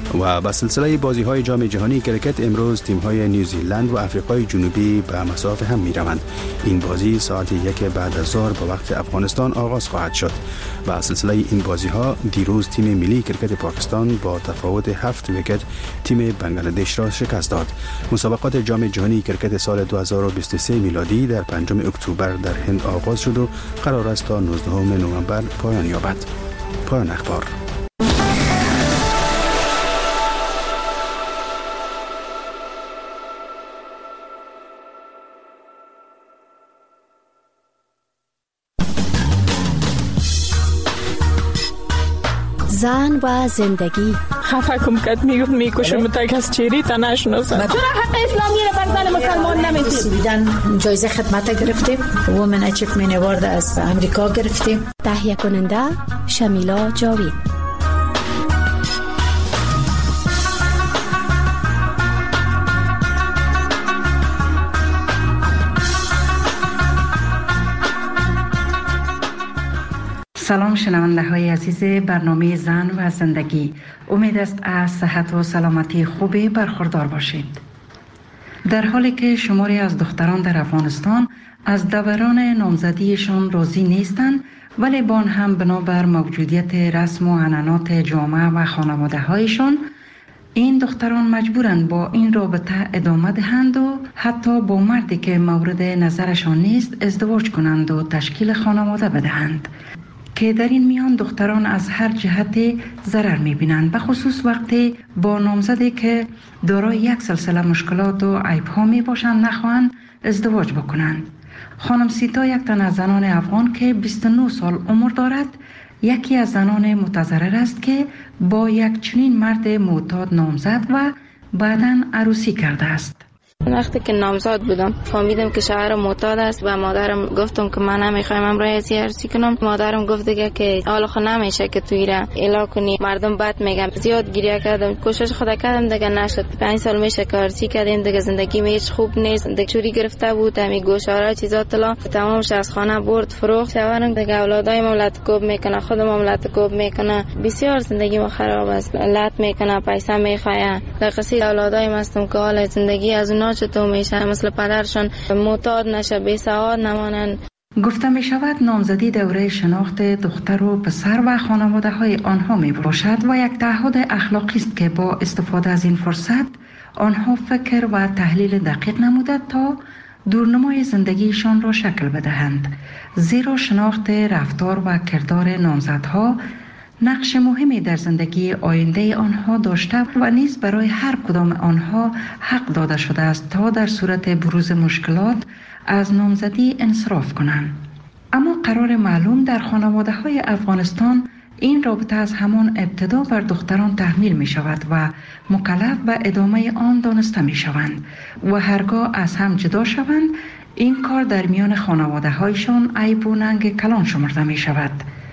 S1: و با سلسله بازی های جام جهانی کرکت امروز تیم های نیوزیلند و آفریقای جنوبی به مساف هم می روند. این بازی ساعت یک بعد از ظهر به وقت افغانستان آغاز خواهد شد. و سلسله این بازی ها دیروز تیم ملی کرکت پاکستان با تفاوت هفت ویکت تیم بنگلادش را شکست داد. مسابقات جام جهانی کرکت سال دو هزار و بیست و سه میلادی در پنجم اکتبر در هند آغاز شد و قرار است تا نوزدهم نوامبر پایان یابد. پایان اخبار.
S20: زن و زندگی
S21: خفه کم کت میگفت میکشم تا از چیری تا نشناسم.
S22: چرا حق اسلامی رو بر زن مسلمان نمیدید؟
S23: سویدن جایزه خدمت گرفتیم، وومن اچیومنت اوارد از امریکا گرفتیم.
S20: تهیه کننده شمیلا جاوید.
S24: سلام شنونده های عزیز برنامه زن و زندگی، امید است از صحت و سلامتی خوبی برخوردار باشید. در حالی که شماری از دختران در افغانستان از دوران نامزدیشان راضی نیستند، ولی با آن هم بنابر موجودیت رسم و عنعنات جامعه و خانواده هایشان، این دختران مجبورند با این رابطه ادامه دهند و حتی با مردی که مورد نظرشان نیست ازدواج کنند و تشکیل خانواده بدهند، که در این میان دختران از هر جهت ضرر می‌بینند، به خصوص وقتی با نامزدی که دارای یک سلسله مشکلات و عیب‌ها میباشند نخواهند ازدواج بکنند. خانم سیتا یک تن از زنان افغان که بیست و نه سال عمر دارد، یکی از زنان متضرر است که با یک چنین مرد معتاد نامزد و بعداً عروسی کرده است.
S25: وقتی که نامزد بودم فهمیدم که شوهر معتاد است و مادرم گفتم که من نمیخوایم امروز عروسی کنم. مادرم گفت دیگه که حالا خود نمیشه که توی را اعلام کنی، مردم بد میگن. زیاد گریه کردم، کوشش خدا کردم دیگه نشد. پنج سال میشه که عروسی کردیم دیگه، زندگی هیچ خوب نیست. دیگه چوری گرفته بود، همین گوشواره چیزا طلا تمامش از خانه برد فروخت. شوهرم دیگه اولادای مملت کوب میکنه، خود مملت کوب میکنه، بسیار زندگی ما خراب است. لط میکنه، پیسه میخواه. در قصه اولادای مستم که حال زندگی از اونا چطور میشه، مثل پدرشون معتاد نشه، بی سواد نمانن.
S24: گفته می شود نامزدی دوره شناخت دختر و پسر و خانواده های آنها می باشد و یک تعهد اخلاقی است که با استفاده از این فرصت آنها فکر و تحلیل دقیق نموده تا دورنمای زندگیشان را شکل بدهند، زیرا شناخت رفتار و کردار نامزدها نقش مهمی در زندگی آینده آنها داشته و نیز برای هر کدام آنها حق داده شده است تا در صورت بروز مشکلات از نامزدی انصراف کنند. اما قرار معلوم در خانواده های افغانستان این رابطه از همان ابتدا بر دختران تحمیل می شود و مکلف به ادامه آن دانسته می شوند و هرگاه از هم جدا شوند این کار در میان خانواده هایشان عیب و ننگ کلان شمرده می شود.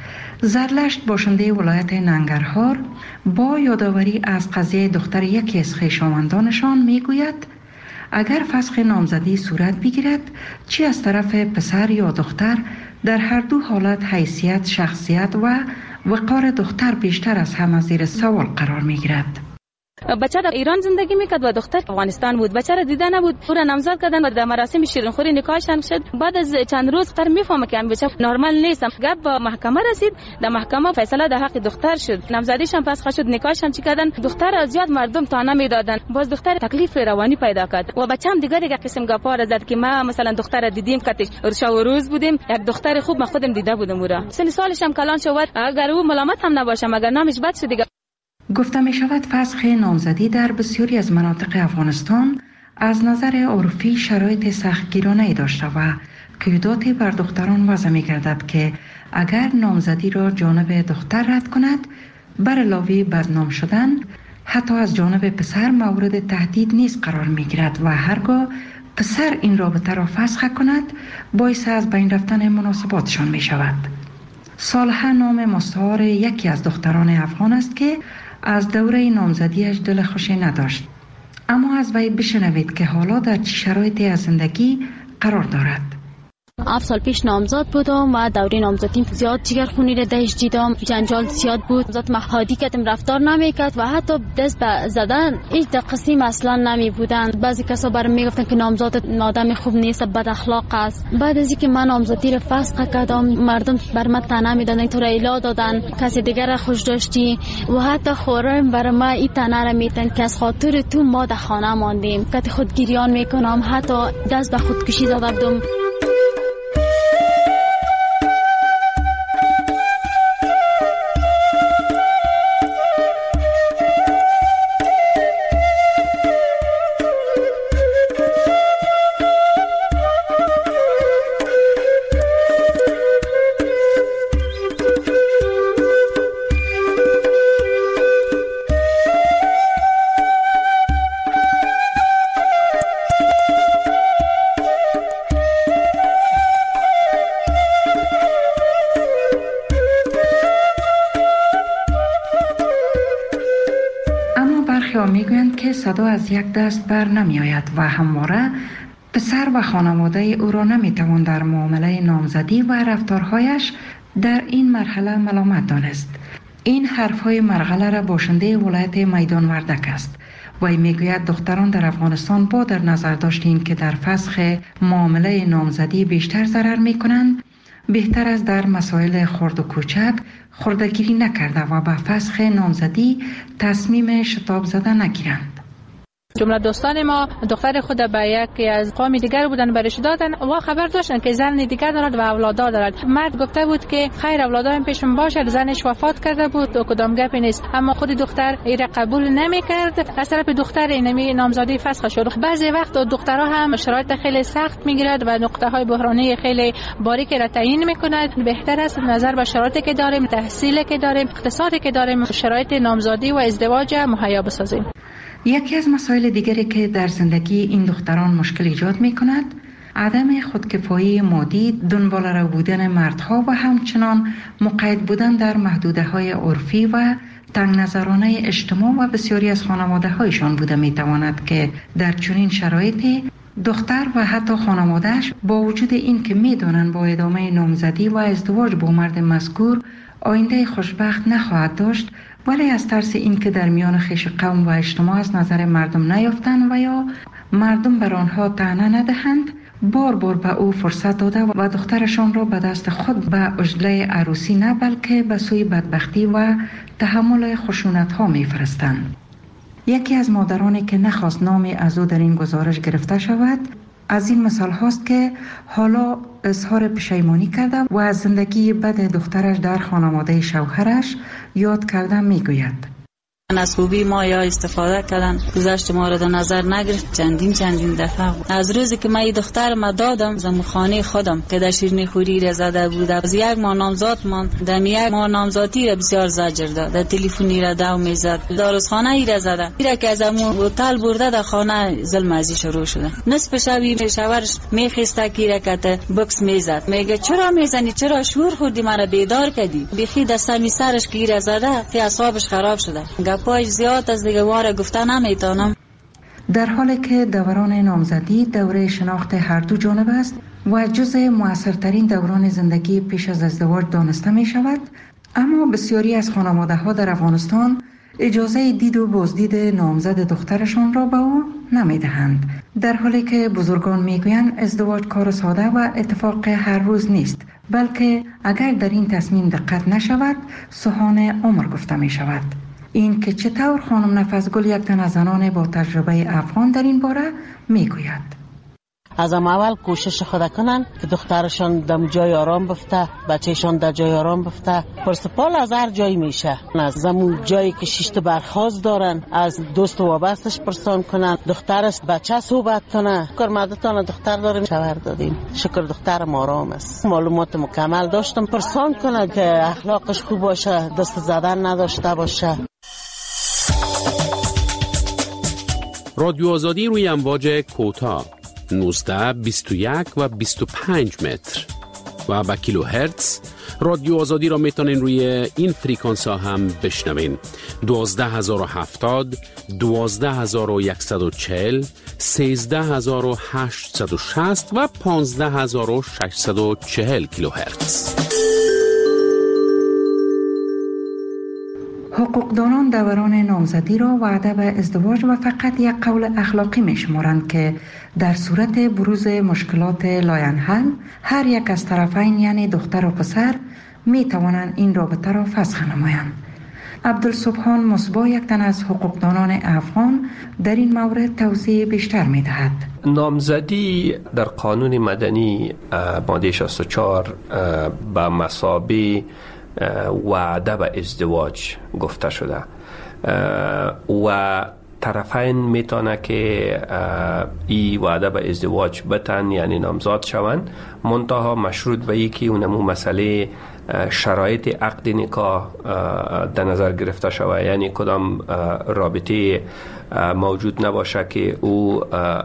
S24: زرلشت باشنده ولایت ننگرهار با یادآوری از قضیه دختر یکی از خویشاوندانشان میگوید اگر فسخ نامزدی صورت بگیرد، چی از طرف پسر یا دختر، در هر دو حالت حیثیت، شخصیت و وقار دختر بیشتر از همه زیر سوال قرار میگیرد.
S26: بچه در ایران زندگی میکرد و دختر افغانستان بود. بچه را دیده نبود، او را نامزد کردن و در مراسم شیرینخوری نکاحشان شد. بعد از چند روز دختر میفهمه که این بچه نرمال نیست. گپ به محکمه رسید، در محکمه فیصله در حق دختر شد. نامزدیشان فسخ شد، نکاحشان چی کردن، دختر از زیاد مردم تانه میدادن. باز دختر تکلیف روانی پیدا کرد و بچه هم دیگه دیگه قسم گپا را زد که ما مثلا دختر دیدیم کتش شب و روز بودیم، یک دختر خوب ما خودم دیده بودم. او را سن سالش هم کلان شد، اگر او ملامت هم نباشه مگر نامش بد شد دیگه.
S24: گفته می شود فسخ نامزدی در بسیاری از مناطق افغانستان از نظر عرفی شرایط سختگیرانه‌ای داشته و قیوداتی بر دختران وضع می گردد که اگر نامزدی را جانب دختر رد کند، بر علاوه بدنام شدن حتی از جانب پسر مورد تهدید نیز قرار می گیرد و هرگاه پسر این رابطه را فسخ کند باعث از بین رفتن مناسباتشان می شود. صالحه نام مستعار یکی از دختران افغان است که از دوره نامزدیش دل خوشی نداشت، اما از وی بشنوید که حالا در چه شرایطی از زندگی قرار دارد.
S3: هفت سال پیش نامزد بودم و دوره نامزدیم زیاد جگرخونی را دهش دیدم، جنجال زیاد بود، ذات محادی کردم رفتار نمیکرد و حتی دست به زدن هیچ قسم اصلا نمی بودن. بعضی کسا برام میگفتن که نامزد آدم خوب نیست، بد اخلاق است. بعد از اینکه من نامزدی را فسخ کردم مردم بر من طعنه میدادن، تو را الا دادن، کسی دیگر را خوش داشتی و حتی خورم بر ما این طعنه را میتن که از خاطر تو ما در خانه ماندیم، که خودگیریان میکنم، حتی دست به خودکشی دادم.
S24: میگویند که صدا از یک دست بر نمی آید و همواره پسر و خانواده او را نمی توان در معامله نامزدی و رفتارهایش در این مرحله ملامت دانست. این حرفهای مرغله را باشنده ولایت میدان وردک است. وی میگوید دختران در افغانستان با در نظر داشتیم که در فسخ معامله نامزدی بیشتر ضرر می کنند، بهتر است در مسائل خرد و کوچک خردگیری نکرده و به فسخ نامزدی تصمیم شتاب زده نگیرند.
S21: جمله دوستان ما دختر خود به یکی از قوم دیگر بودن برش دادن و خبر داشتن که زن دیگر دارد و اولادار دارد. مرد گفته بود که خیر اولادام پیشم باشه، زنش وفات کرده بود و کدام گپی نیست، اما خود دختر این قبول نمیکرد. از طرف دختر اینمی نامزدی فسخ شد. بعضی وقت دخترها هم شرایط خیلی سخت میگیرد و نقطه های بحرانی خیلی باریکی را تعیین میکند. بهتر است نظر به شرایطی که داریم، تحصیلی که داریم، اقتصادی که داریم، شرایط نامزدی و ازدواج مهیا بسازیم.
S24: یکی از مسائل دیگری که در زندگی این دختران مشکل ایجاد می کند عدم خودکفایی مادی، دنبال رو بودن مردها و همچنان مقید بودن در محدوده های عرفی و تنگ نظرانه اجتماع و بسیاری از خانواده هایشان بوده می تواند که در چنین شرایطی دختر و حتی خانوادهش با وجود این که می دانند با ادامه نامزدی و ازدواج با مرد مذکور آینده خوشبخت نخواهد داشت، ولی از ترس این که در میان خویش قوم و اجتماع از نظر مردم نیافتند و یا مردم بر آنها طعنه ندهند، بار بار به او فرصت داده و دخترشان را به دست خود به عجله عروسی نه بلکه به سوی بدبختی و تحمل خشونت ها می فرستند. یکی از مادرانی که نخواست نامی از او در این گزارش گرفته شود از این مثال هاست که حالا اظهار پشیمانی کرده و از زندگی بد دخترش در خانواده شوهرش یاد کرده میگوید:
S4: از خوبی ما یا استفاده کردن، گذشت ما را در نظر نگرفت. چندین چندین دفعه از روزی که من این دختر ما دادم زمو خانه خودم که در شیرینی خوری را زده بود، از یک ماه نامزاد من در یک ماه نامزادی را بسیار زجر داد، در تلفنی را دو میزد، داروخانه ای را زده، ایرا که از امو هتل برده در خانه ظلم ازی شروع شده. نصف شبی شوهرش میخسته که کته بکس میزد، میگه چرا میزنی، چرا شور خوردی، مرا بیدار کردی. بخی دستمی سرش که را زده که اعصابش خراب شده. پای زیاد از دیگه واره گفته نمیتونم.
S24: در حالی که دوران نامزدی دوره شناخت هر دو جانب است و جزء موثرترین دوران زندگی پیش از ازدواج دانسته می شود، اما بسیاری از خانواده ها در افغانستان اجازه دید و بازدید نامزد دخترشان را به او نمی دهند، در حالی که بزرگان می گویند ازدواج کار ساده و اتفاق هر روز نیست، بلکه اگر در این تصمیم دقت نشود سوهان عمر گفته می شود. این که چطور خانم نفسگل یک تن از زنان با تجربه افغان در این باره میگوید:
S9: از اول کوشش خود کنن که دخترشان در جای آرام بفته، بچهشان در جای آرام بفته. پرسپال از هر جایی میشه، از زمون جایی که شیشت برخواست دارن از دوست و وابستش پرسان کنن، دخترش بچه صحبت کنه. کارمدتان دختر داریم، شوهر دادیم، شکر دخترم آرام است، معلومات مکمل داشتم، پرسان کنه که اخلاقش خوب باشه، دست زدن نداشته باشه.
S10: رادیو آزادی روی امواج کوتاه نوزده، بیست و یک و بیست و پنج متر و با کیلو هرتز رادیو آزادی را میتونین روی این فریکانس ها هم بشنوین: دوازده هزار و هفتاد، دوازده هزار و صد و چهل، سیزده هزار و هشتصد و شصت و پانزده هزار و ششصد و چهل کیلوهرتز.
S24: حقوقدانان دوران نامزدی را وعده به ازدواج و فقط یک قول اخلاقی می شمارند که در صورت بروز مشکلات لاینحل هر یک از طرفین یعنی دختر و پسر می توانند این رابطه را فسخ نمایند. عبدالسبحان مصباح، یک تن از حقوقدانان افغان، در این مورد توضیح بیشتر می دهد.
S2: نامزدی در قانون مدنی ماده شصت و چهار به مثابه وعده به ازدواج گفته شده و طرفین میتونه که ای وعده به ازدواج بتن یعنی نامزاد شوند، منتها مشروط به یکی اونمو مسئله شرایط عقد نکاح در نظر گرفته شود، یعنی کدام رابطه موجود نباشه که او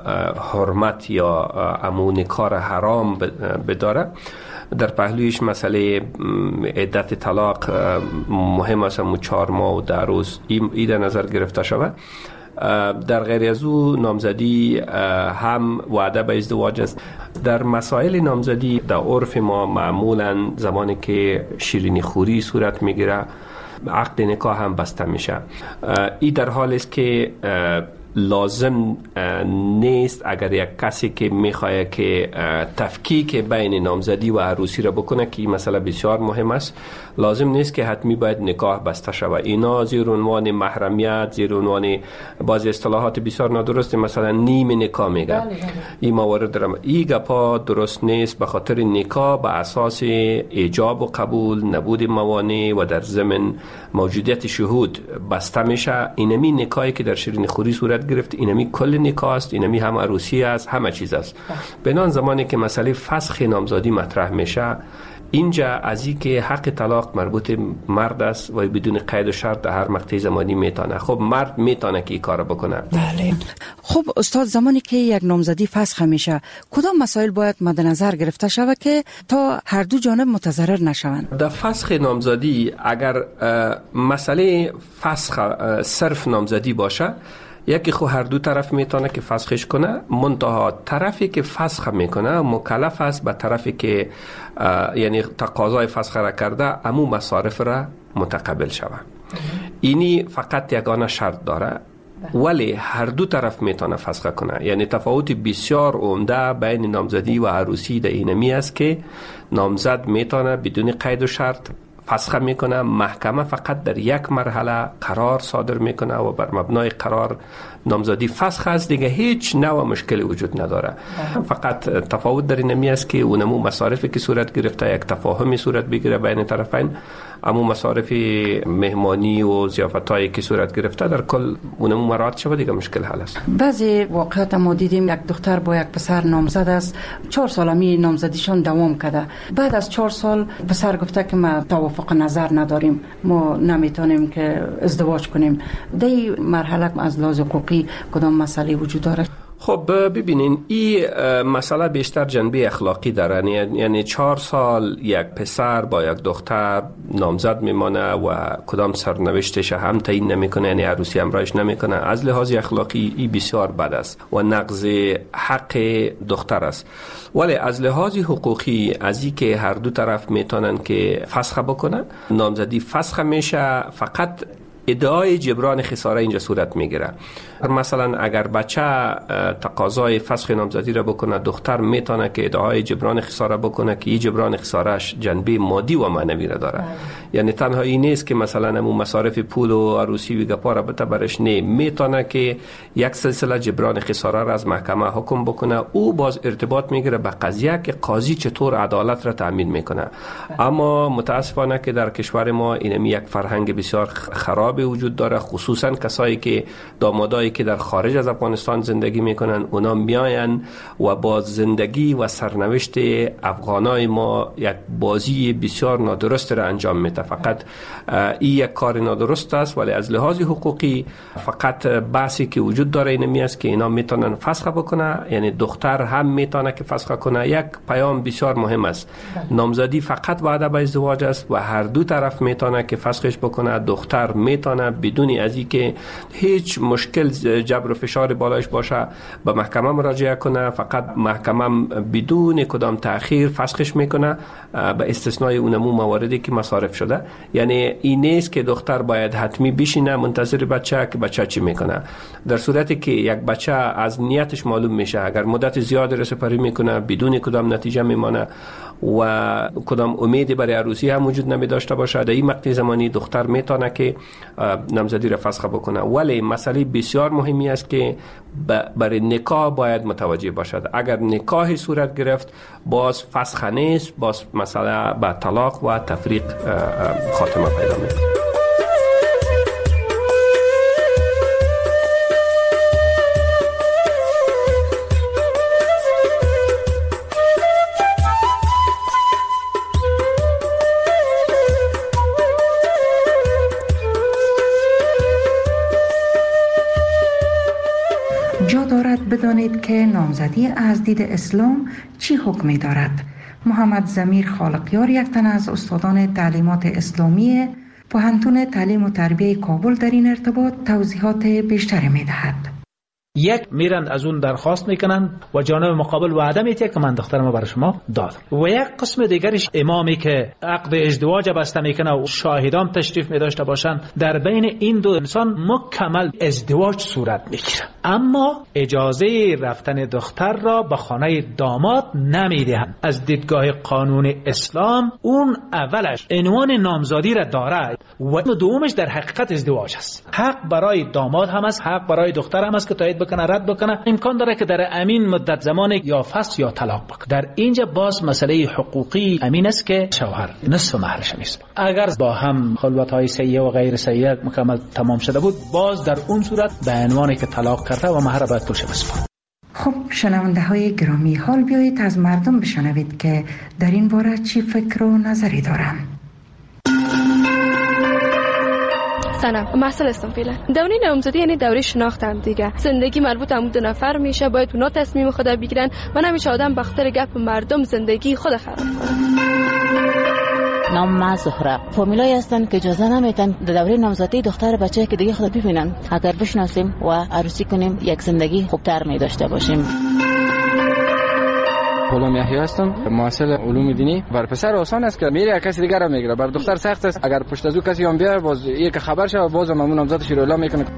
S2: حرمت یا امو نکاح حرام بداره. در پهلویش مسئله عدت طلاق مهم است، همون چهار ماه و ده روز ای در نظر گرفته شود. در غیر از او نامزدی هم وعده به ازدواج است. در مسائل نامزدی در عرف ما معمولا زمانی که شیرینی خوری صورت میگیره عقد نکاح هم بسته میشه. ای در حال است که لازم نیست اگر یک کسی که میخواد که تفکیک بین نامزدی و عروسی را بکنه که این مسئله بسیار مهم است، لازم نیست که حتمی باید نکاح بسته شود. اینا زیر عنوان محرمیت، زیر عنوان بعضی اصطلاحات بسیار نادرست مثلا نیم نکاح میگه. این موارد را این گپا درست نیست، به خاطر نکاح به اساس ایجاب و قبول، نبود موانع و در ضمن موجودیت شهود بسته میشه. اینمی نکاحی که در شیرین خوری صورت گرفت اینمی کل نکاح است، اینمی هم عروسی است، همه چیز است. بنان زمانی که مسئله فسخ نامزدی مطرح میشه، اینجا از این که حق طلاق مربوط مرد است و بدون قید و شرط در هر مقطع زمانی میتونه. خب مرد میتونه که این کار بکنه.
S11: بله. خب استاد، زمانی که یک نامزدی فسخ میشه کدام مسائل باید مد نظر گرفته شود که تا هر دو جانب متضرر نشوند؟
S2: در فسخ نامزدی اگر مسئله فسخ صرف نامزدی باشه، یکی خو هر دو طرف میتونه که فسخش کنه، منتها طرفی که فسخ میکنه مکلف است به طرفی که یعنی تقاضای فسخ را کرده امو مصارف را متقبل شود. اینی فقط یگانه شرط داره، ولی هر دو طرف میتونه فسخ کنه. یعنی تفاوت بسیار عمده بین نامزدی و عروسی در اینمی است که نامزد میتونه بدون قید و شرط فسخ میکنه، محکمه فقط در یک مرحله قرار صادر میکنه و بر مبنای قرار نامزدی فسخ است، دیگه هیچ نوع مشکلی وجود نداره. فقط تفاوت در اینمی است که اونمو مصارفی که صورت گرفته یک تفاهمی صورت بگیره بین طرفین، اما مصارف مهمانی و ضیافتایی که صورت گرفته در کل اونمو مراعات شود، دیگه مشکل حل است.
S11: بعضی واقعات ما دیدیم یک دختر با یک پسر نامزد است، چهار سال می نامزدیشون دوام کرده. بعد از چهار سال پسر گفته که ما توافق نظر نداریم، ما نمیتونیم که ازدواج کنیم. در این مرحله از لحاظ حقوقی کدام مسئله وجود داره؟
S2: خب ببینین، این مسئله بیشتر جنبه اخلاقی داره. یعنی چهار سال یک پسر با یک دختر نامزد میمانه و کدام سرنوشتش هم تعیین نمیکنه، یعنی عروسی همراهش نمیکنه. از لحاظ اخلاقی این بسیار بد است و نقض حق دختر است. ولی از لحاظ حقوقی از این که هر دو طرف میتونن که فسخ بکنن، نامزدی فسخ میشه، فقط ادعای جبران خساره اینجا صورت میگیره. مثلا اگر بچه تقاضای فسخ نامزدی را بکنه، دختر میتونه که ادعای جبران خساره بکنه که این جبران خسارهش جنبه مادی و معنوی را داره. یعنی تنها این نیست که مثلا همون مصارف پول و عروسی و گپا را بته برش، نه، میتونه که یک سلسله جبران خساره را از محکمه حکم بکنه. او باز ارتباط میگیره به قضیه که قاضی چطور عدالت را تامین میکنه. اما متاسفانه که در کشور ما اینمی یک فرهنگ بسیار خراب زیابی وجود داره، خصوصا کسایی که دامادایی که در خارج از افغانستان زندگی میکنن اونا میاین و با زندگی و سرنوشت افغانای ما یک بازی بسیار نادرست را انجام میده. فقط این یک کار نادرست است، ولی از لحاظ حقوقی فقط بحثی که وجود داره اینمی است که اینا میتونن فسخ بکنه، یعنی دختر هم میتونه که فسخ کنه. یک پیام بسیار مهم است، نامزدی فقط وعده به ازدواج است و هر دو طرف میتونه که فسخش بکنه. دختر میتونه بدون از اینکه هیچ مشکل جبر و فشار بالایش باشه به محکمه مراجعه کنه، فقط محکمه بدون کدام تأخیر فسخش میکنه به استثنای اونمو مواردی که مصارف شده. یعنی این نیست که دختر باید حتمی بشینه منتظر بچه که بچه چی میکنه. در صورتی که یک بچه از نیتش معلوم میشه، اگر مدت زیاد رسپری میکنه بدون کدام نتیجه میمانه و کدام امیدی برای عروسی هم وجود نمی داشته باشه، در این مقطع زمانی دختر میتونه که نامزدی را فسخ بکنه. ولی مسئله بسیار مهمی است که برای نکاح باید متوجه باشد. اگر نکاحی صورت گرفت باز فسخ نیست، باز مسئله به طلاق و تفریق خاتمه پیدا میکنه.
S24: جا دارد بدانید که نامزدی از دید اسلام چی حکمی دارد. محمد ضمیر خالقیار، یک تن از استادان تعلیمات اسلامی پوهنتون تعلیم و تربیه کابل، در این ارتباط توضیحات بیشتری می دهد.
S6: یک میرن از اون درخواست میکنن و جانب مقابل وعده میده که من دخترمو برای شما دادم، و یک قسم دیگرش امامی که عقد ازدواج بسته میکنه و شاهدان تشریف میداشته باشن، در بین این دو انسان مکمل ازدواج صورت میگیره، اما اجازه رفتن دختر را به خانه داماد نمیدهند. از دیدگاه قانون اسلام اون اولش عنوان نامزادی را داره و دومش در حقیقت ازدواج است. حق برای داماد هم است، حق برای دختر هم است که تایید بکنه، رد بکنه. امکان داره که در امین مدت زمان یا فسخ یا طلاق بکنه. در اینجا باز مسئله حقوقی امین است که شوهر نصف مهرش نیست. اگر با هم خلوت‌های سیئه و غیر سیئه مکمل تمام شده بود، باز در اون صورت به عنوان که طلاق کرده و مهر باید پولش بسپاره.
S24: خب شنونده های گرامی، حال بیایید از مردم بشنوید که در این باره چی فکر و نظری دارند.
S8: سلام، محصل هستم فعلا. دوره نامزدی یعنی دوره شناخت هم دیگه. زندگی مربوط هم دو نفر میشه، باید اونا تصمیم خود بگیرن و نمیشه آدم به خاطر گپ مردم زندگی خود خراب کنه.
S12: نام ما زهره. فامیلایی هستن که اجازه نمیدن در دوره نامزدی دختر بچه که دیگه خود ببینن. اگر بشناسیم و عروسی کنیم یک زندگی خوبتر می داشته باشیم.
S13: غلام یحیی هستم، محصل علوم دینی. بر پسر آسان است که میره کسی دیگر رو میگیره، بر دختر سخت است. اگر پشت از او کسی هم بیاد باز یک خبر شه و باز مامون نامزدش رو اعلام میکنه.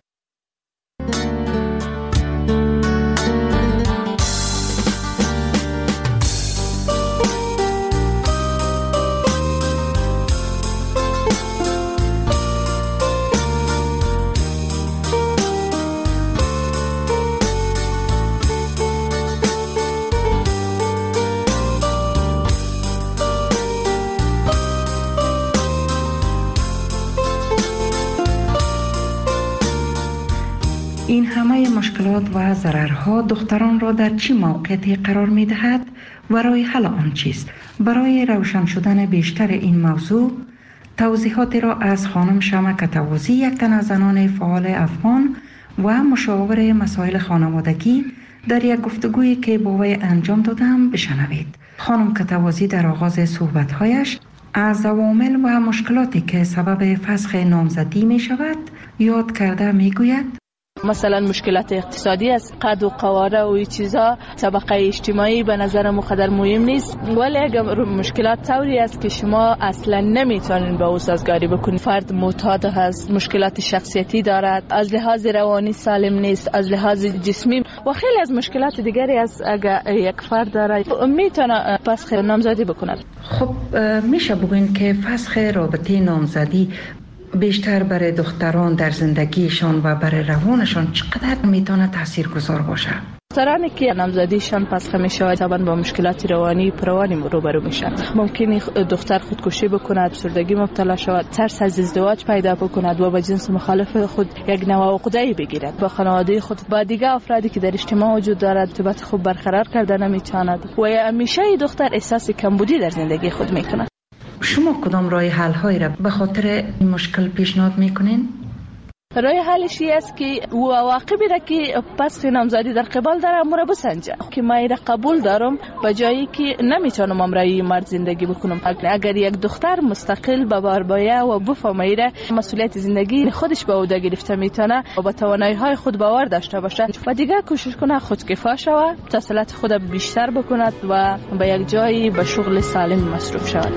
S24: این همه مشکلات و ضررها دختران را در چه موقعیتی قرار می دهد و راه حل آن چیست؟ برای روشن شدن بیشتر این موضوع توضیحاتی را از خانم شمع کتوازی، یک تن از زنان فعال افغان و مشاور مسائل خانوادگی، در یک گفتگویی که با وی انجام دادم بشنوید. خانم کتوازی در آغاز صحبت‌هایش از عوامل و مشکلاتی که سبب فسخ نامزدی می شود یاد کرده می گوید:
S14: مثلا مشکلات اقتصادی است، قد و قواره و این چیزا طبقه اجتماعی به نظر مقدر مهم نیست، ولی اگر مشکلات طوری است که شما اصلا نمیتونین با او سازگاری بکنید. فرد معتاد هست، مشکلات شخصیتی دارد، از لحاظ روانی سالم نیست، از لحاظ جسمی و خیلی از مشکلات دیگری است. اگر یک فرد داره میتونه فسخ نامزدی بکند.
S24: خب میشه بگوین که فسخ رابطه نامزدی بیشتر برای دختران در زندگیشان و برای روانشان چقدر میتونه تاثیرگذار باشه؟
S14: دخترانی که نامزدیشان پس خمی شود طبعا با مشکلات روانی پروانی روبرو میشن. ممکنه دختر خودکشی بکند، افسردگی مبتلا شود، ترس از ازدواج پیدا بکند و با جنس مخالف خود یک نوع عقده بگیرد. با خانواده خود با دیگه افرادی که در اجتماع وجود دارد ارتباط خوب برقرار کرده نمیتواند و همیشه دختر احساس کمبودی در زندگی خود میکند.
S24: شما کدام راه حل هایی را به خاطر این مشکل پیشنهاد میکنین؟
S14: رای حلش است که او عواقبی را که پس نامزدی در قبال داره مرا بسنجه که من را قبول دارم به جایی که نمیتونم امرای مرد زندگی بکنم. اگر یک دختر مستقل به بار بایه و بفهمه را مسئولیت زندگی خودش به عهده گرفته میتونه و با توانایی های خود باور داشته باشه و دیگه کوشش کنه خودکفا شود، تحصیلات خود بیشتر بکند و به یک جایی به شغل سالم مصروف شود.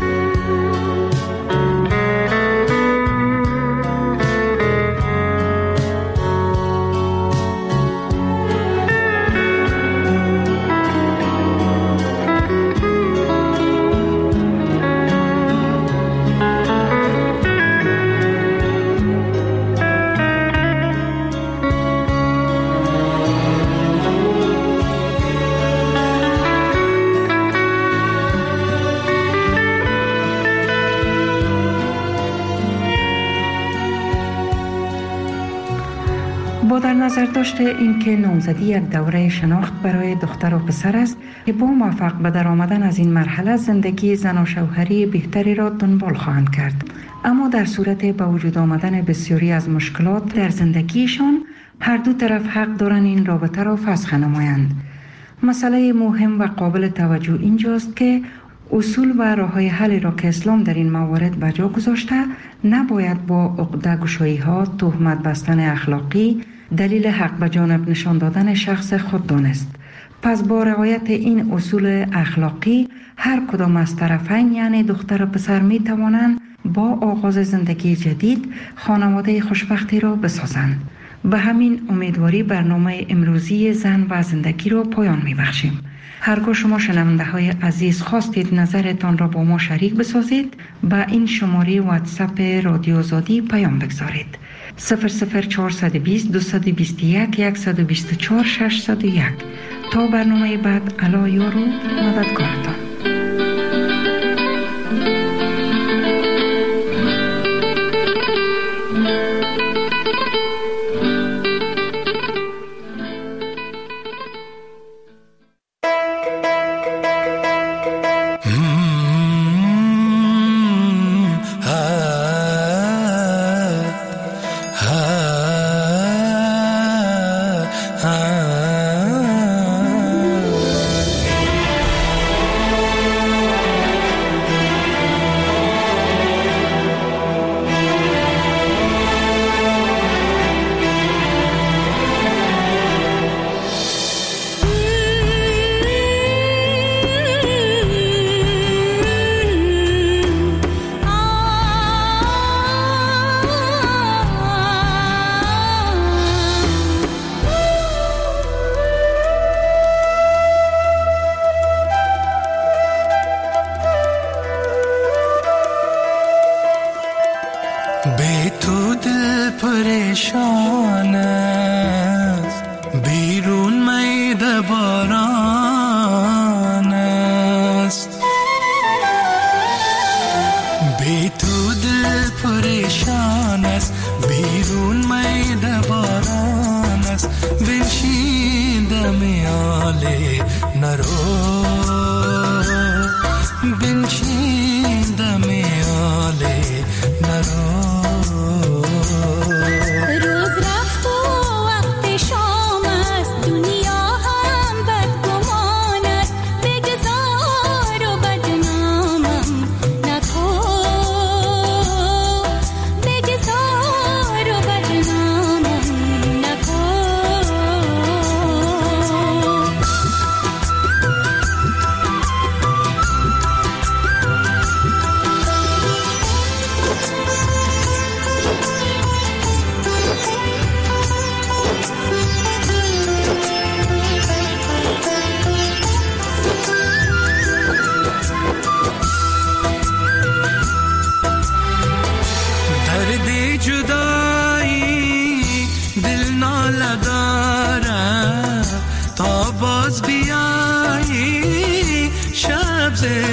S24: با در نظر داشته اینکه نامزدی یک دوره شناخت برای دختر و پسر است که با موفق به در آمدن از این مرحله زندگی زن و شوهری بهتری را دنبال خواهند کرد، اما در صورت به وجود آمدن بسیاری از مشکلات در زندگیشان هر دو طرف حق دارند این رابطه را فسخ نمایند. مسئله مهم و قابل توجه اینجاست که اصول و راه‌های حل را که اسلام در این موارد به جا گذاشته نباید با عقده گشایی ها، تهمت بستن اخلاقی دلیل حق به جانب نشان دادن شخص خود دانست. پس با رعایت این اصول اخلاقی هر کدام از طرفین یعنی دختر و پسر می توانند با آغاز زندگی جدید خانواده خوشبختی را بسازند. به همین امیدواری برنامه امروزی زن و زندگی را پایان می بخشیم. هرگاه شما شنونده های عزیز خواستید نظرتان را با ما شریک بسازید، به این شماره واتساپ رادیو آزادی پیام بگذارید: صفر صفر چهارصد و بیست دویست و بیست و یک صد و بیست و چهار ششصد و یک. تا برنامه بعد، الا یارو مددکارتان.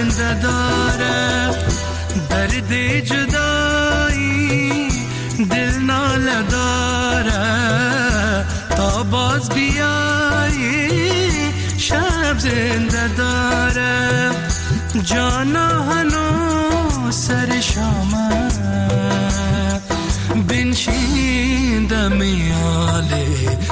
S5: زنده داره، درد جدایی دل ناله داره، تا باز بیایی شب زنده داره، جانا هنو سر شامه بنشین دمیاله